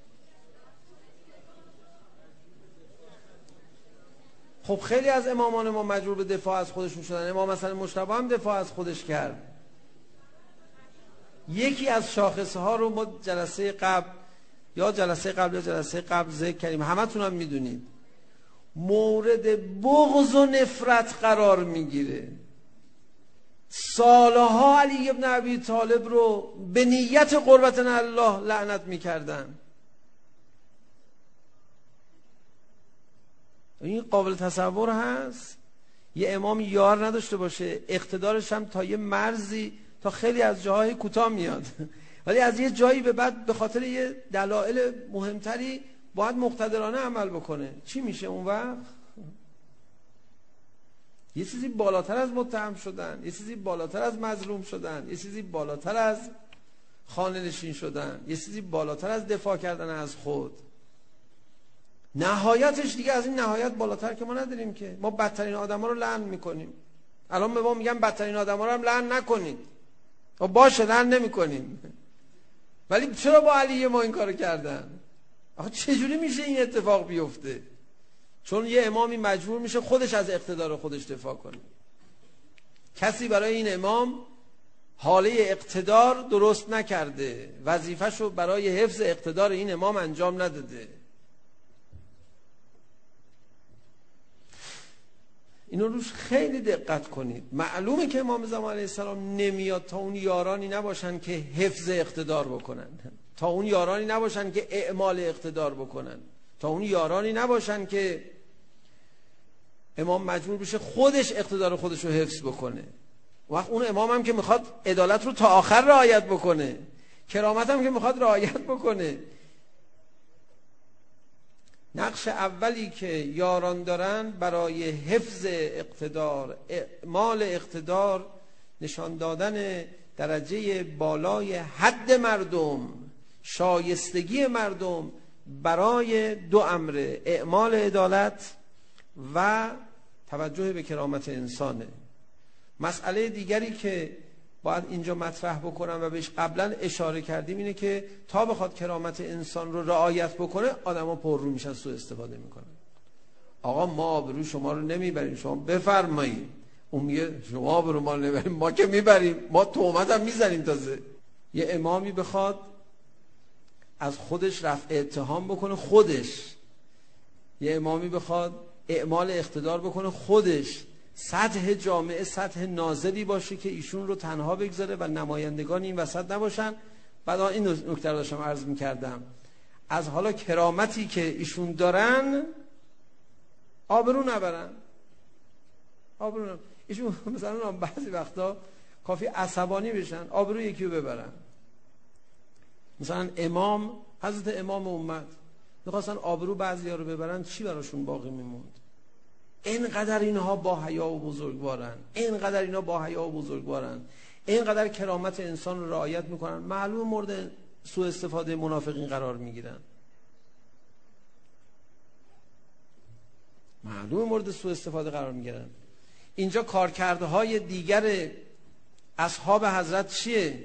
S3: خب خیلی از امامان ما مجبور به دفاع از خودشون شدن. امام مثلا مجتبی هم دفاع از خودش کرد. یکی از شاخصها رو ما جلسه قبل یا جلسه قبل یا جلسه قبل ذکر کردیم، همتون هم میدونید، مورد بغض و نفرت قرار میگیره. سالها علی ابن ابی طالب رو به نیت قربت الله لعنت میکردن. این قابل تصور هست؟ یه امام یار نداشته باشه، اقتدارش هم تا یه مرزی، تا خیلی از جاهای کوتاه میاد، ولی از یه جایی به بعد به خاطر یه دلایل مهمتری باید مقتدرانه عمل بکنه. چی میشه اون وقت؟ یه چیزی بالاتر از متهم شدن، یه چیزی بالاتر از مظلوم شدن، یه چیزی بالاتر از خانه نشین شدن، یه چیزی بالاتر از دفاع کردن از خود. نهایتش دیگه از این نهایت بالاتر که ما نداریم که. ما بدترین آدما رو لعن میکنیم. الان به ما میگن بدترین آدما رو هم لعن نکنید. و باشه لعن نمیکنیم. ولی چرا با علی ما این کارو کردن؟ آخه چجوری میشه این اتفاق بیفته؟ چون یه امامی مجبور میشه خودش از اقتدار خودش دفاع کنه. کسی برای این امام حاله اقتدار درست نکرده، وظیفه‌شو برای حفظ اقتدار این امام انجام نداده. اینو روش خیلی دقت کنید. معلومه که امام زمان علیه السلام نمیاد تا اون یارانی نباشن که حفظ اقتدار بکنن، تا اون یارانی نباشن که اعمال اقتدار بکنن، تا اون یارانی نباشن که امام مجبور بشه خودش اقتدار خودش رو حفظ بکنه. وقت اون امام هم که میخواد عدالت رو تا آخر رعایت بکنه، کرامت هم که میخواد رعایت بکنه. نقش اولی که یاران دارن برای حفظ اقتدار، اعمال اقتدار، نشان دادن درجه بالای حد مردم، شایستگی مردم برای دو امر: اعمال عدالت و توجه به کرامت انسانه. مسئله دیگری که باید اینجا مطرح بکنم و بهش قبلا اشاره کردیم اینه که تا بخواد کرامت انسان رو رعایت بکنه، آدما پررو میشن، سوء استفاده میکنن. آقا ما آبرو شما رو نمیبریم، شما بفرمایید. اون میگه شما آبرو ما رو نمیبریم، ما که میبریم، ما تهمت هم میزنیم. تازه یه امامی بخواد از خودش رفع اتهام بکنه، خودش یه امامی بخواد اعمال اقتدار بکنه، خودش سطح جامعه سطح نازلی باشه که ایشون رو تنها بگذاره و نمایندگان این وسط نباشن. بعد این نکته رو داشتم عرض میکردم، از حالا کرامتی که ایشون دارن آبرو نبرن. آبرو نبرن. ایشون مثلا بعضی وقتا کافی عصبانی بشن، آبرو یکی رو ببرن. مثلا امام، حضرت امام امت میخواستن آبرو بعضی ها رو ببرن، چی براشون باقی میموند؟ اینقدر اینها با حیا و بزرگوارن، اینقدر اینها با حیا و بزرگوارن، اینقدر کرامت انسان رو رعایت میکنن، معلوم مورد سوء استفاده منافقین قرار میگیرن، معلوم مورد سوء استفاده قرار میگیرن. اینجا کارکردهای دیگر اصحاب حضرت چیه؟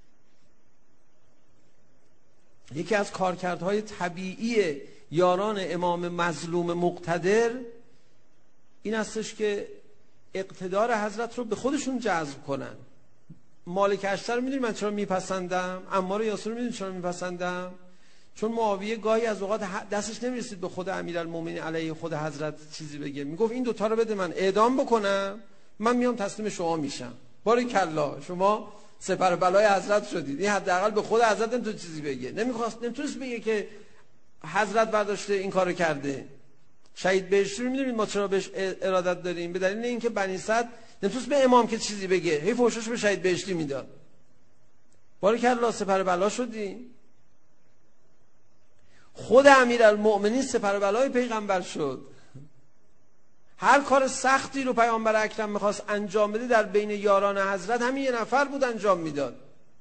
S3: یکی از کارکردهای طبیعی یاران امام مظلوم مقتدر این هستش که اقتدار حضرت رو به خودشون جذب کنن. مالک اشتر رو میدونی من چرا میپسندم؟ عمار یاسر رو میدونی چرا میپسندم؟ چون معاویه گاهی از اوقات دستش نمیرسید به خود امیرالمومنین علیه خود حضرت چیزی بگه، میگفت این دوتا رو بده من اعدام بکنم، من میام تسلیم شما میشم. باریکلا شما سپر بلای حضرت شدید. این حداقل به خود حضرت نمیتونه چیزی بگه. نمیخواست، نمیتونست بگه که حضرت برداشته این کارو کرده. شهید بهشتی رو میدونید ما چرا بهش ارادت داریم؟ به دلیل اینکه بنی صد نمیتونست به امام که چیزی بگه، هی فوشش به شهید بهشتی میداد. باریکلا سپر بلا شدی. خود امیرالمؤمنین سپر بلای پیغمبر شد. هر کار سختی رو پیامبر اکرم میخواست انجام بده در بین یاران حضرت همین یه نفر بود انجام میداد.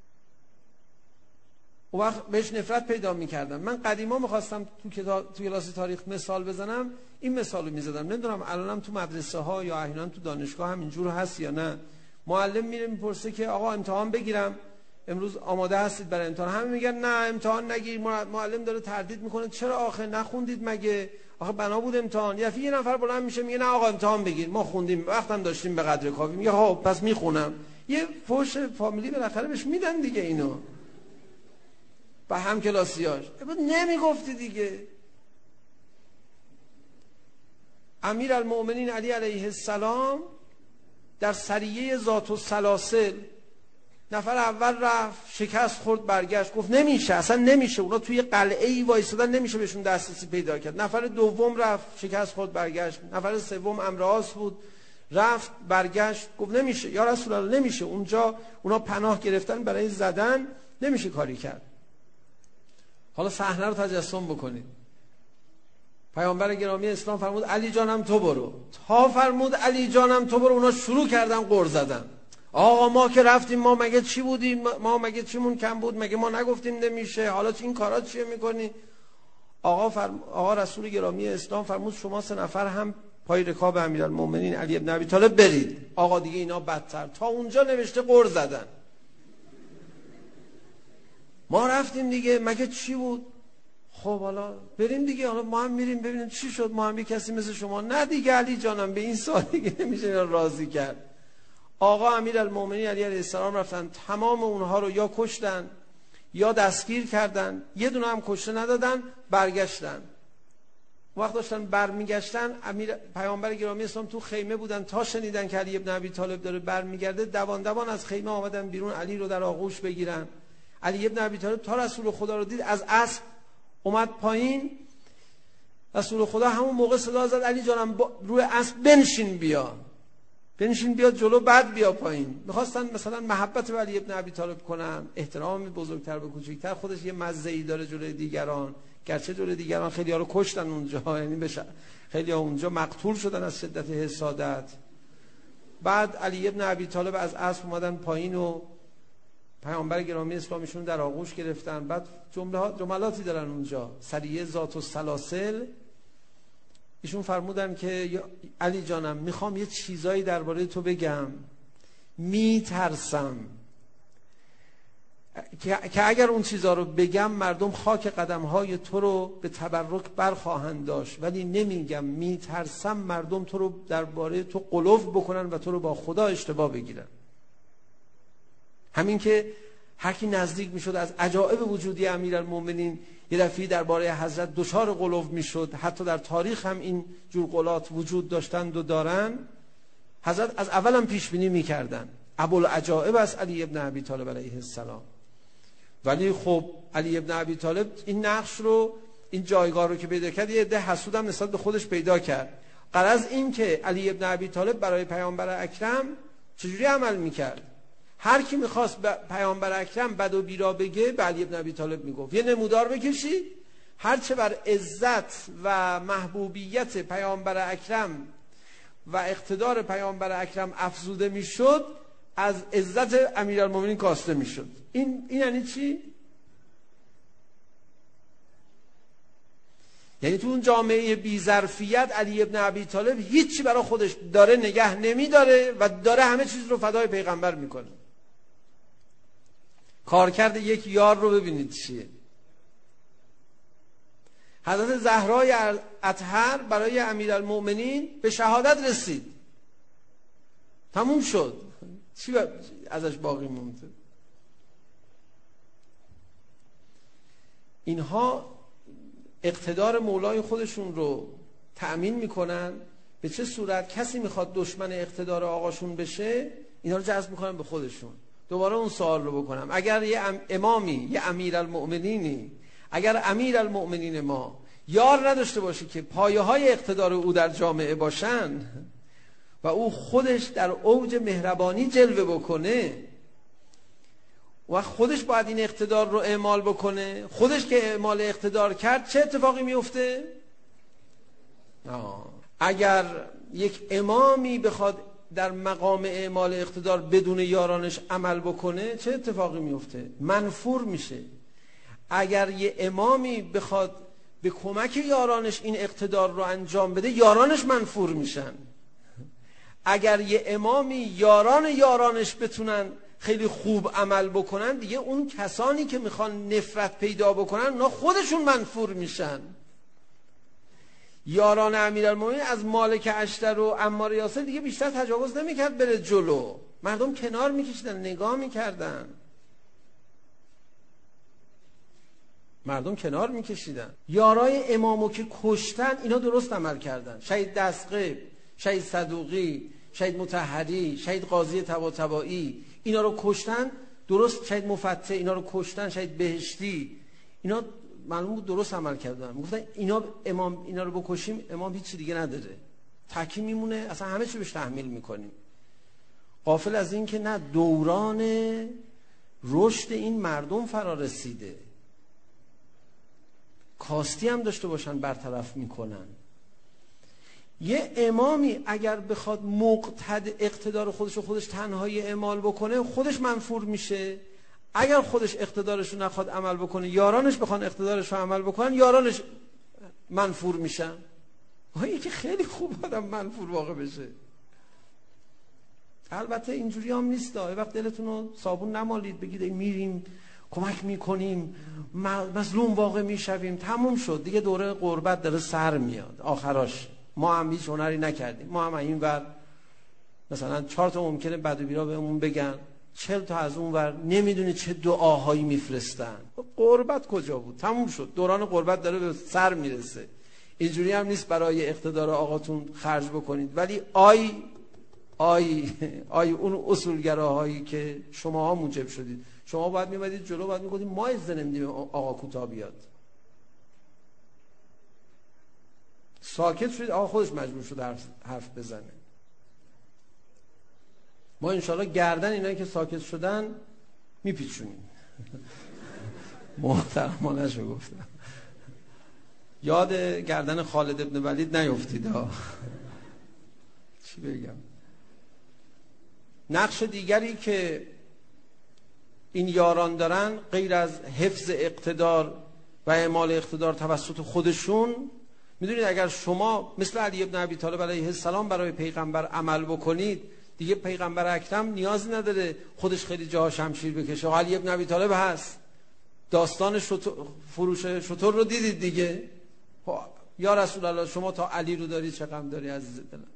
S3: اون وقت بهش نفرت پیدا میکردن. من قدیما میخواستم تو کتاب تو کلاس تاریخ مثال بزنم، این مثالو میزدم. نمیدونم الانم تو مدرسه ها یا احیانا تو دانشگاه هم اینجور هست یا نه. معلم میره میپرسه که آقا امتحان بگیرم، امروز آماده هستید برای امتحان؟ همه میگن نه امتحان نگیر. معلم داره تردید میکنه چرا آخه نخوندید مگه؟ آخه بنا بود امتحان. یا یه نفر بلند میشه میگه نه آقا امتحان بگیر، ما خوندیم، وقتم داشتیم به قدر کافی. میگه خب پس میخونم. یه فوش فامیلی بالاخره بهش میدن دیگه. اینو با هم کلاسیاش نمیگفتی دیگه. امیرالمؤمنین علی علیه السلام در سریه ذات السلاسل نفر اول رفت، شکست خورد، برگشت، گفت نمیشه، اصلا نمیشه، اونا توی قلعه ای وایسادن، نمیشه بهشون دسترسی پیدا کرد. نفر دوم رفت، شکست خورد، برگشت. نفر سوم امراض بود، رفت برگشت، گفت نمیشه یا رسول الله، نمیشه، اونجا اونا پناه گرفتن برای زدن، نمیشه کاری کرد. حالا صحنه رو تجسم بکنید. پیامبر گرامی اسلام فرمود علی جانم تو برو. تا فرمود علی جانم تو برو، اونا شروع کردن غر زدن. آقا ما که رفتیم، ما مگه چی بودیم؟ ما مگه چیمون کم بود؟ مگه ما نگفتیم نمیشه؟ حالا این کارا چیه میکنی؟ آقا فرم... آقا رسول گرامی اسلام فرمود شما سه نفر هم پای رکاب امیرالمومنین علی ابن ابی طالب برید. آقا دیگه اینا بدتر، تا اونجا نوشته غر زدن. ما رفتیم دیگه، مگه چی بود؟ خب حالا بریم دیگه، حالا ما هم میریم ببینیم چی شد، ما هم یه کسی مثل شما. نه دیگه علی جانم، به این سال دیگه نمیشه راضی کرد. آقا امیرالمومنین علی علیه السلام رفتن تمام اونها رو یا کشتن یا دستگیر کردن، یه دونه هم کشته ندادن، برگشتن. وقت داشتن برمیگشتن، امیر پیامبر گرامی اسلام تو خیمه بودن، تا شنیدن که علی ابن ابی طالب داره برمیگرده دوان دوان از خیمه آمدن بیرون علی رو در آغوش بگیرن. علی ابن ابی طالب تا رسول خدا رو دید از اسب اومد پایین. رسول خدا همون موقع صدا زد علی جانم روی اسب بنشین بیا، بنشین بیا جلو، بعد بیا پایین. میخواستن مثلا محبت به علی ابن ابی طالب کنن، احترام بزرگتر به کوچکتر، خودش یه مزه‌ای داره جلوی دیگران، گرچه جلوی دیگران خیلی ها رو کشتن اونجا، یعنی بشه خیلی ها اونجا مقتول شدن از شدت حسادت. بعد علی ابن ابی طالب از اسب اومدن پایین و پیامبر گرامی اسلامشون در آغوش گرفتن. بعد جمله ها جملاتی دارن اونجا، سریه ذات السلاسل، ایشون فرمودن که علی جانم میخوام یه چیزایی درباره تو بگم، میترسم که اگر اون چیزا رو بگم مردم خاک قدمهای تو رو به تبرک برخواهند داشت، ولی نمیگم، میترسم مردم تو رو درباره تو غلو بکنن و تو رو با خدا اشتباه بگیرن. همین که هر کی نزدیک میشد از عجایب وجودی امیرالمومنین یه دفعه درباره حضرت دچار غلو میشد. حتی در تاریخ هم این جور غلات وجود داشتند و دارن. حضرت از اول هم پیش بینی میکردن ابوالعجایب است علی ابن ابی طالب علیه السلام. ولی خب علی ابن ابی طالب این نقش رو، این جایگاه رو که پیدا کرد، یه عده حسود هم نسبت به خودش پیدا کرد. غرض این که علی ابن ابی طالب برای پیامبر اکرم چجوری عمل میکرد؟ هر کی میخواست پیامبر اکرم بد و بیرا بگه به علی ابن ابی طالب میگفت. یه نمودار بکشید، هر چه بر عزت و محبوبیت پیامبر اکرم و اقتدار پیامبر اکرم افزوده میشد، از عزت امیرالمومنین کاسته میشد. این این یعنی چی؟ یعنی تو اون جامعه بی ظرفیت علی ابن ابی طالب هیچی برای خودش داره نگه نمیداره و داره همه چیز رو فدای پیغمبر میکنه. کارکرد یک یار رو ببینید چیه. حضرت زهرای اطهر برای امیرالمومنین به شهادت رسید، تموم شد، چی ازش باقی مونده؟ اینها اقتدار مولای خودشون رو تأمین میکنن. به چه صورت؟ کسی میخواد دشمن اقتدار آقاشون بشه، اینا رو جذب میکنن به خودشون. دوباره اون سوال رو بکنم، اگر یه امامی، یه امیرالمؤمنینی، اگر امیرالمؤمنین ما یار نداشته باشه که پایه های اقتدار او در جامعه باشن و او خودش در اوج مهربانی جلوه بکنه و خودش باید این اقتدار رو اعمال بکنه، خودش که اعمال اقتدار کرد چه اتفاقی میفته؟ آه. اگر یک امامی بخواد در مقام اعمال اقتدار بدون یارانش عمل بکنه چه اتفاقی میفته؟ منفور میشه. اگر یه امامی بخواد به کمک یارانش این اقتدار رو انجام بده، یارانش منفور میشن. اگر یه امامی یاران یارانش بتونن خیلی خوب عمل بکنن، دیگه اون کسانی که میخوان نفرت پیدا بکنن اونا خودشون منفور میشن. یاران امیرالمومنین از مالک اشتر و عمار یاسر دیگه بیشتر تجاوز نمیکرد بره جلو، مردم کنار میکشیدن، نگاه میکردن، مردم کنار میکشیدن. یارای امامو که کشتن اینا درست عمل کردن. شهید دستقیب، شهید صدوقی، شهید مطهری، شهید قاضی طباطبایی، اینا رو کشتن درست. شهید مفتح اینا رو کشتن، شهید بهشتی، اینا معلوم بود درست عمل کردن. میگفتن اینا امام اینا رو بکشیم امام هیچ چیز دیگه نداره، تکی میمونه، اصلا همه چی بهش تحمیل میکنیم. غافل از این که نه، دوران رشد این مردم فرا رسیده، کاستی هم داشته باشن برطرف میکنن. یه امامی اگر بخواد مقتد اقتدار خودش رو خودش تنهایی اعمال بکنه خودش منفور میشه. اگر خودش اقتدارش رو نخواد عمل بکنه، یارانش بخوان اقتدارش رو عمل بکنن، یارانش منفور میشن. این که خیلی خوب آدم منفور واقع بشه. البته اینجوری هم نیست. یه وقت دلتون رو صابون نمالید بگید میریم کمک میکنیم مظلوم واقع میشویم، تموم شد دیگه. دوره غربت داره سر میاد آخراش. ما هم هیچ هنری نکردیم، ما هم این ور مثلا چهار تا ممکنه بد و بیرا بهمون بگن، چهل تا از اون ور نمیدونی چه دعاهایی میفرستن. قربت کجا بود؟ تموم شد. دوران قربت داره به سر میرسه. اینجوری هم نیست برای اقتدار آقاتون خرج بکنید، ولی آی آی آی اون اصولگراهایی که شماها موجب شدید. شما باید میمدید جلو، باید میگفتید ما اجازه نمیدیم آقا کوتاه بیاد. ساکت شدید، آقا خودش مجبور شد حرف, حرف بزنه. ما انشاءالله گردن اینایی که ساکت شدن میپیچونیم. محترمانش رو گفتم. یاد گردن خالد ابن ولید نیفتید ها. چی بگم؟ نقش دیگری که این یاران دارن غیر از حفظ اقتدار و اعمال اقتدار توسط خودشون، میدونید اگر شما مثل علی ابن ابی طالب علیه السلام برای پیغمبر عمل بکنید، دیگه پیغمبر اکرم نیازی نداره خودش خیلی جاها شمشیر بکشه. علی ابن ابی طالب هست، داستان شطور، فروش شطور رو دیدید دیگه. یا رسول الله شما تا علی رو داری چه غم داری عزیز دلم.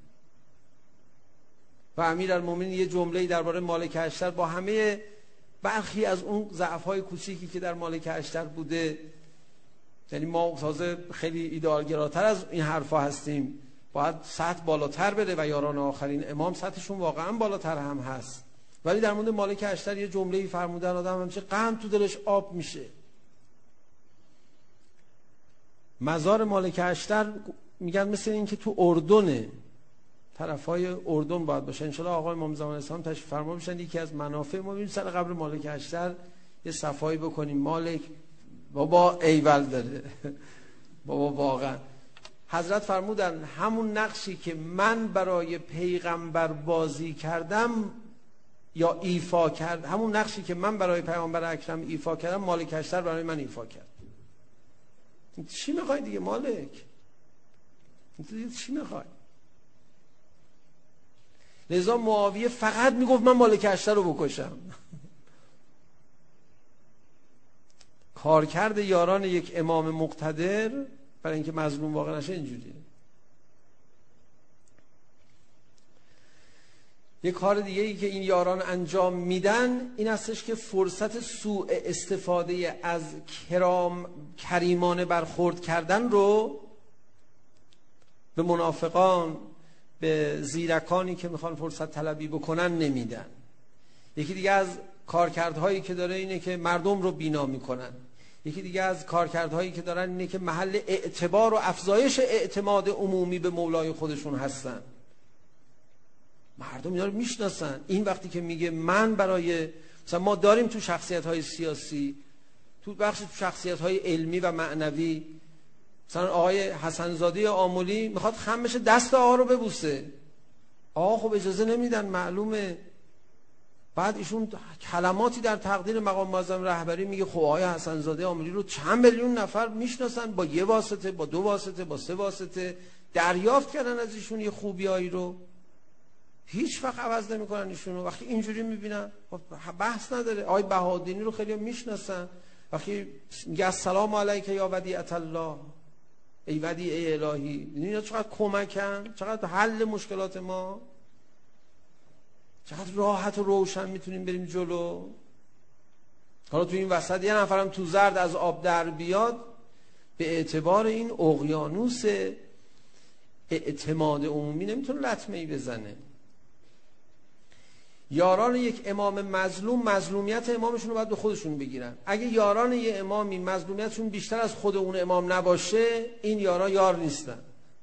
S3: و امیرالمومنین یه جمله‌ای درباره مالک اشتر با همه برخی از اون ضعف‌های کوچیکی که در مالک اشتر بوده، یعنی ما تازه خیلی ایدئالگراتر از این حرفا هستیم، باید سطح بالاتر بره و یاران آخرین امام سطحشون واقعا بالاتر هم هست، ولی در مورد مالک اشتر یه جمله‌ای فرمودن آدم همیشه غم تو دلش آب میشه. مزار مالک اشتر میگن مثل این که تو اردنه، طرفای اردن باید باشه. انشالله آقای امام زمان اسلام تشریف فرما بشن، یکی از منافع ما بریم سر قبر مالک اشتر یه صفایی بکنیم. مالک بابا ایول داره. بابا واقعا حضرت فرمودن همون نقشی که من برای پیغمبر بازی کردم یا ایفا کرد، همون نقشی که من برای پیغمبر اکرم ایفا کردم، مالک اشتر برای من ایفا کرد. چی میخوای دیگه مالک؟ چی میخوای؟ لذا معاویه فقط میگفت من مالک اشتر رو بکشم. کارکرد یاران یک امام مقتدر برای اینکه مظلوم واقع نشه اینجوریه. یک کار دیگه ای که این یاران انجام میدن این هستش که فرصت سوء استفاده از کرام کریمانه برخورد کردن رو به منافقان، به زیرکانی که میخوان فرصت طلبی بکنن نمیدن. یکی دیگه از کارکردهایی که داره اینه که مردم رو بینا میکنن. یکی دیگه از کارکردهایی که دارن اینه که محل اعتبار و افزایش اعتماد عمومی به مولای خودشون هستن. مردم اینا رو میشناسن. این وقتی که میگه من برای، مثلا ما داریم تو شخصیت‌های سیاسی، تو بخش تو شخصیت‌های علمی و معنوی، مثلا آقای حسن زاده آملی میخواد خمش دست آقا رو ببوسه. آقا خب اجازه نمیدن، معلومه. بعد ایشون کلماتی در تقدیر مقام معظم رهبری میگه خب آقای حسن زاده آملی رو چند میلیون نفر میشناسن، با یه واسطه، با دو واسطه، با سه واسطه دریافت کردن از ایشون یه خوبیایی رو، هیچ وقت عوض نمیکنن ایشونو. وقتی اینجوری میبینن بحث نداره. آقای بهادینی رو خیلی میشناسن، وقتی میگه السلام علیک یا ودیعة الله، ای ودیعه ای الهی، اینا چقدر کمکن، چقدر حل مشکلات ما، چقدر راحت و روشن میتونیم بریم جلو. حالا تو این وسط یه نفرم تو زرد از آب در بیاد، به اعتبار این اقیانوس اعتماد عمومی نمیتونه لطمه‌ای بزنه. یاران یک امام مظلوم مظلومیت امامشون رو باید به خودشون بگیرن. اگه یاران یه امامی مظلومیتشون بیشتر از خود اون امام نباشه، این یاران یار نیستن.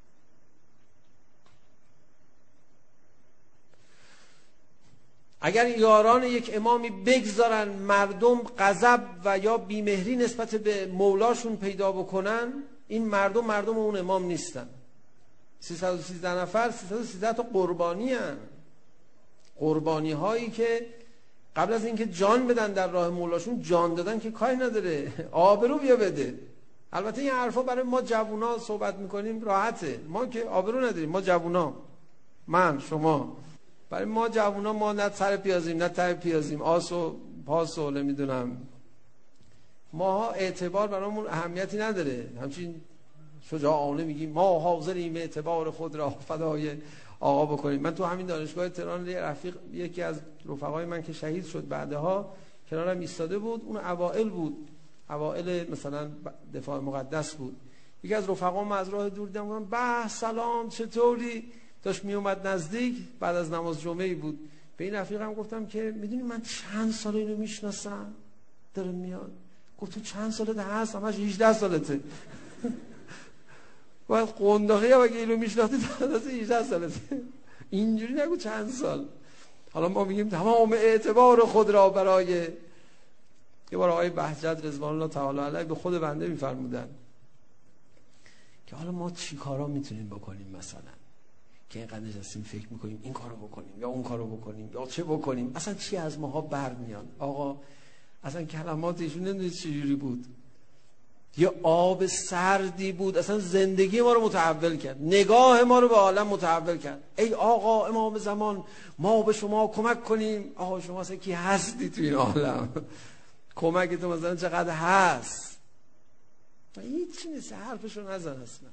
S3: اگر یاران یک امامی بگذارن مردم غضب و یا بیمهری نسبت به مولاشون پیدا بکنن، این مردم مردم اون امام نیستن. سیصد و سیزده نفر سیصد و سیزده تا قربانی هن. قربانی هایی که قبل از اینکه جان بدن در راه مولاشون جان دادن که کاری نداره، آبرو بیا بده. البته این حرفا برای ما جوونا صحبت میکنیم راحته، ما که آبرو نداریم، ما جوونا، من شما، برای ما جوونا ما نه سر پیازیم نه ته پیازیم، آس و پاس و نمیدونم، ما اعتبار برامون اهمیتی نداره. همچین شجاعانه میگیم ما حاضریم اعتبار خود را فدای آقا بکنیم. من تو همین دانشگاه تهران یه رفیق، یکی از رفقای من که شهید شد بعدها کنارم ایستاده بود، اون اوائل بود، اوائل مثلا دفاع مقدس بود. یکی از رفقام از راه دور دیدم، گفتم به سلام چطوری؟ داشت می اومد نزدیک، بعد از نماز جمعه بود. به این رفیقم گفتم که میدونی من چند سال اینو میشناسم داره میاد. گفت تو چند سالته؟ هست همش هجده سالته. باید قنداقی هم اگه اینو میشناختی تا هجده سالته، اینجوری نگو چند سال. حالا ما میگیم تمام اعتبار خود را برای، یه بار آقای بهجت رضوان الله تعالی علیه به خود بنده میفرمودن که حالا ما چی کارا میتونیم بکنیم، مثلا که اینقدر نشستیم فکر میکنیم این کارو بکنیم یا اون کارو بکنیم یا چه بکنیم، اصلا چی از ماها برمیاد؟ آقا اصلا کلمات ایشون نمیدونید چجوری بود، یه آب سردی بود، اصلا زندگی ما رو متحول کرد، نگاه ما رو به عالم متحول کرد. ای آقا امام زمان ما به شما کمک کنیم. آقا شما اصلا کی هستی تو این عالم؟ کمک تو مثلا چقدر هست؟ هیچی نیست، حرفشو نزن اصلا.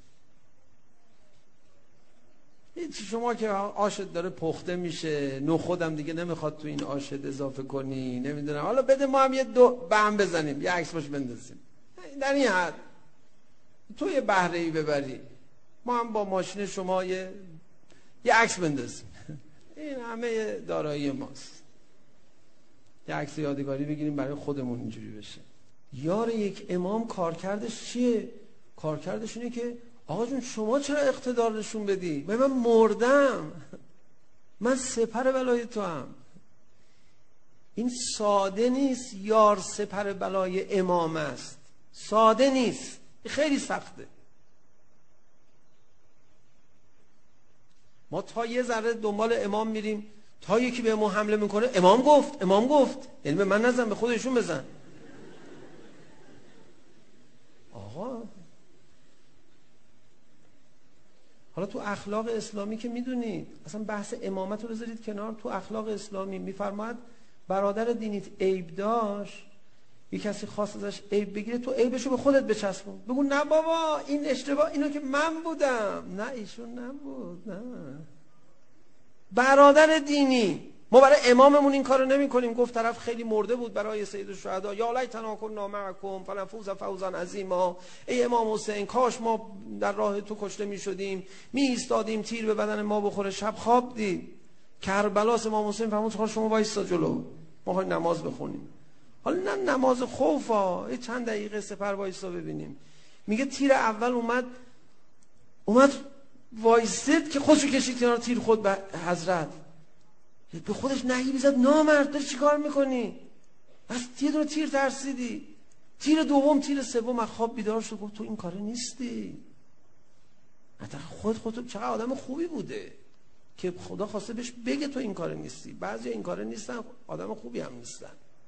S3: هیچی، شما که آشت داره پخته میشه، نخودم دیگه نمیخواد تو این آشت اضافه کنی، نمیدونم حالا بده ما هم یه دو بهم بزنیم، یه عکس باش بندازیم، در این حد تو یه بهره‌ای ببری، ما هم با ماشین شما یه یه عکس بندازیم. این همه دارایی ماست. یه عکس یادگاری بگیریم برای خودمون اینجوری بشه. یار یک امام کارکردش چیه؟ کارکردش اینه که آقا جون شما چرا اقتدار نشون بدی؟ من مردم، من سپر بلای تو هم. این ساده نیست، یار سپر بلای امام است، ساده نیست، خیلی سخته. ما تا یه ذره دنبال امام میریم، تا یکی به ما حمله میکنه امام گفت، امام گفت، یعنی به من نزن، به خودشون بزن. آقا حالا تو اخلاق اسلامی که میدونید، اصلا بحث امامت رو بذارید کنار، تو اخلاق اسلامی میفرماید برادر دینیت عیب داشت، یه کسی خواست ازش عیب بگیره، تو عیبشو به خودت بچسبون، بگو نه بابا این اشتباه، اینو که من بودم، نه ایشون نبود، نه. برادر دینی، ما برای اماممون این کارو نمی کنیم. گفت طرف خیلی مرده بود برای سید الشهدا، یا لیتنا کنا معکم فنفوز فوزا عظیما، ای امام حسین کاش ما در راه تو کشته می شدیم، می ایستادیم تیر به بدن ما بخوره، شب خواب دید کربلا. امام حسین فرمود خواهد شما وایستا جلو، ما خواهیم نماز بخونیم. حالا نه نماز خوفا، یه چند دقیقه سپر وایستا ببینیم. میگه تیر اول اومد اومد وایستد که خودشو کشید کنار تیر خود به حضرت، به خودش نهی بیزد نامرد داری چی کار میکنی؟ از یه دونه تیر ترسیدی. تیر دوم تیر سوم از خواب بیدار شد، گفت تو این کاره نیستی. حتی خود خود چقدر آدم خوبی بوده که خدا خواسته بهش بگه تو این کاره نیستی. بعضی این کاره نیستن، آدم خوبی هم نیستن.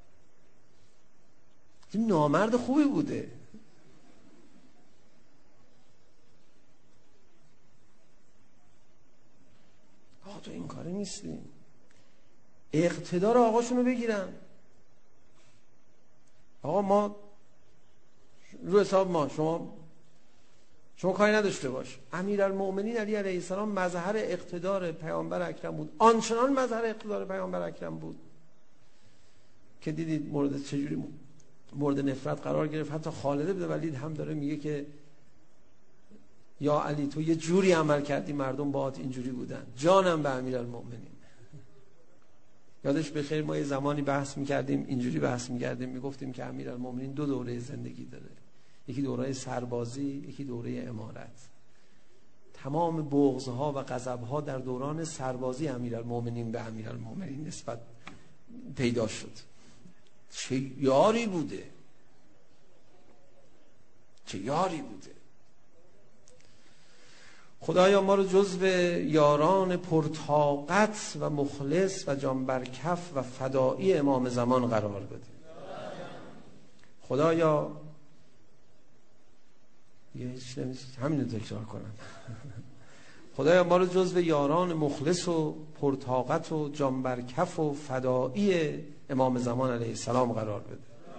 S3: این نامرد خوبی بوده. آقا تو این کاره نیستی. اقتدار آقاشونو بگیرن. آقا ما رو حساب ما، شما شما کاری نداشته باش. امیرالمؤمنین علی علیه السلام مظهر اقتدار پیامبر اکرم بود، آنچنان مظهر اقتدار پیامبر اکرم بود که دیدید مورد چجوری مورد نفرت قرار گرفت. حتی خالد بن ولید هم داره میگه که یا علی تو یه جوری عمل کردی مردم باهات اینجوری بودن، جانم به امیرالمؤمنین. یادش بخیر ما یه زمانی بحث میکردیم، اینجوری بحث میکردیم، میگفتیم که امیرالمؤمنین دو دوره زندگی داره، یکی دوره سربازی، یکی دوره امارت. تمام بغض‌ها و غضب‌ها در دوران سربازی امیرالمؤمنین به امیرالمؤمنین نسبت پیدا شد. چه یاری بوده، چه یاری بوده. خدایا ما رو جزو یاران پرطاقت و مخلص و جانبرکف و فدایی امام زمان قرار بده. خدایا یه هیچ نمیشه همین رو تکرار کنم. خدایا ما رو جزو یاران مخلص و پرطاقت و جانبرکف و فدایی امام زمان علیه السلام قرار بده.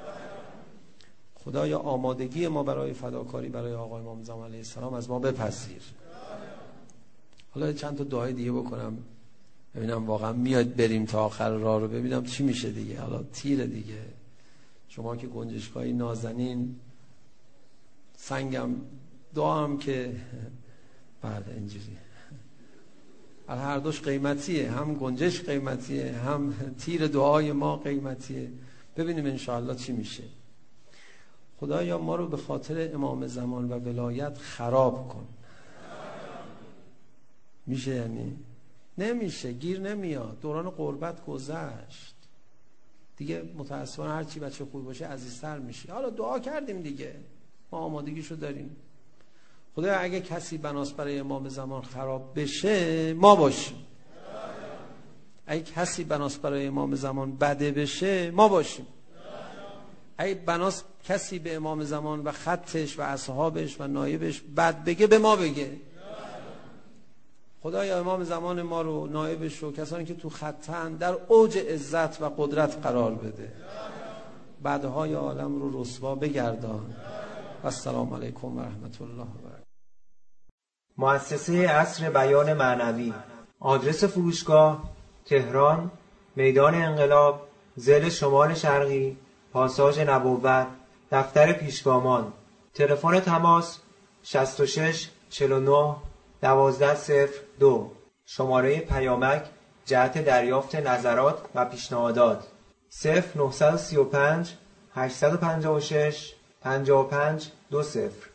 S3: خدایا آمادگی ما برای فداکاری برای آقا امام زمان علیه السلام از ما بپذیر. حالا چند تا دعای دیگه بکنم ببینم واقعا میاد بریم تا آخر راه رو، ببینم چی میشه دیگه. حالا تیر دیگه، شما که گنجشگاهی نازنین، سنگم دعا هم که بله اینجوری هر دوش قیمتیه، هم گنجش قیمتیه، هم تیر دعای ما قیمتیه. ببینیم انشاءالله چی میشه. خدایا ما رو به خاطر امام زمان و ولایت خراب کن. میشه؟ یعنی نمیشه، گیر نمیاد. دوران غربت گذشت دیگه، متاسفانه هرچی بچه خوبی باشه عزیزتر میشه. حالا دعا کردیم دیگه، ما آمادگیشو داریم. خدایا اگه کسی بناس برای امام زمان خراب بشه ما باشیم، اگه کسی بناس برای امام زمان بده بشه ما باشیم، اگه بناس کسی به امام زمان و خطش و اصحابش و نایبش بد بگه به ما بگه. خدایا امام زمان ما رو، نایبش رو، کسانی که تو خطن در اوج عزت و قدرت قرار بده، بعدهای عالم رو رسوا بگردان. و السلام علیکم و رحمت الله و برکاته.
S1: مؤسسه عصر بیان معنوی. آدرس فروشگاه: تهران، میدان انقلاب، ضلع شمال شرقی، پاساژ نبوت، دفتر پیشگامان. تلفن تماس: شصت و شش چهل و نه دوازده صفر دو. شماره پیامک جهت دریافت نظرات و پیشنهادات: صفر نه سه پنج هشت پنج شش پنج پنج دو صفر.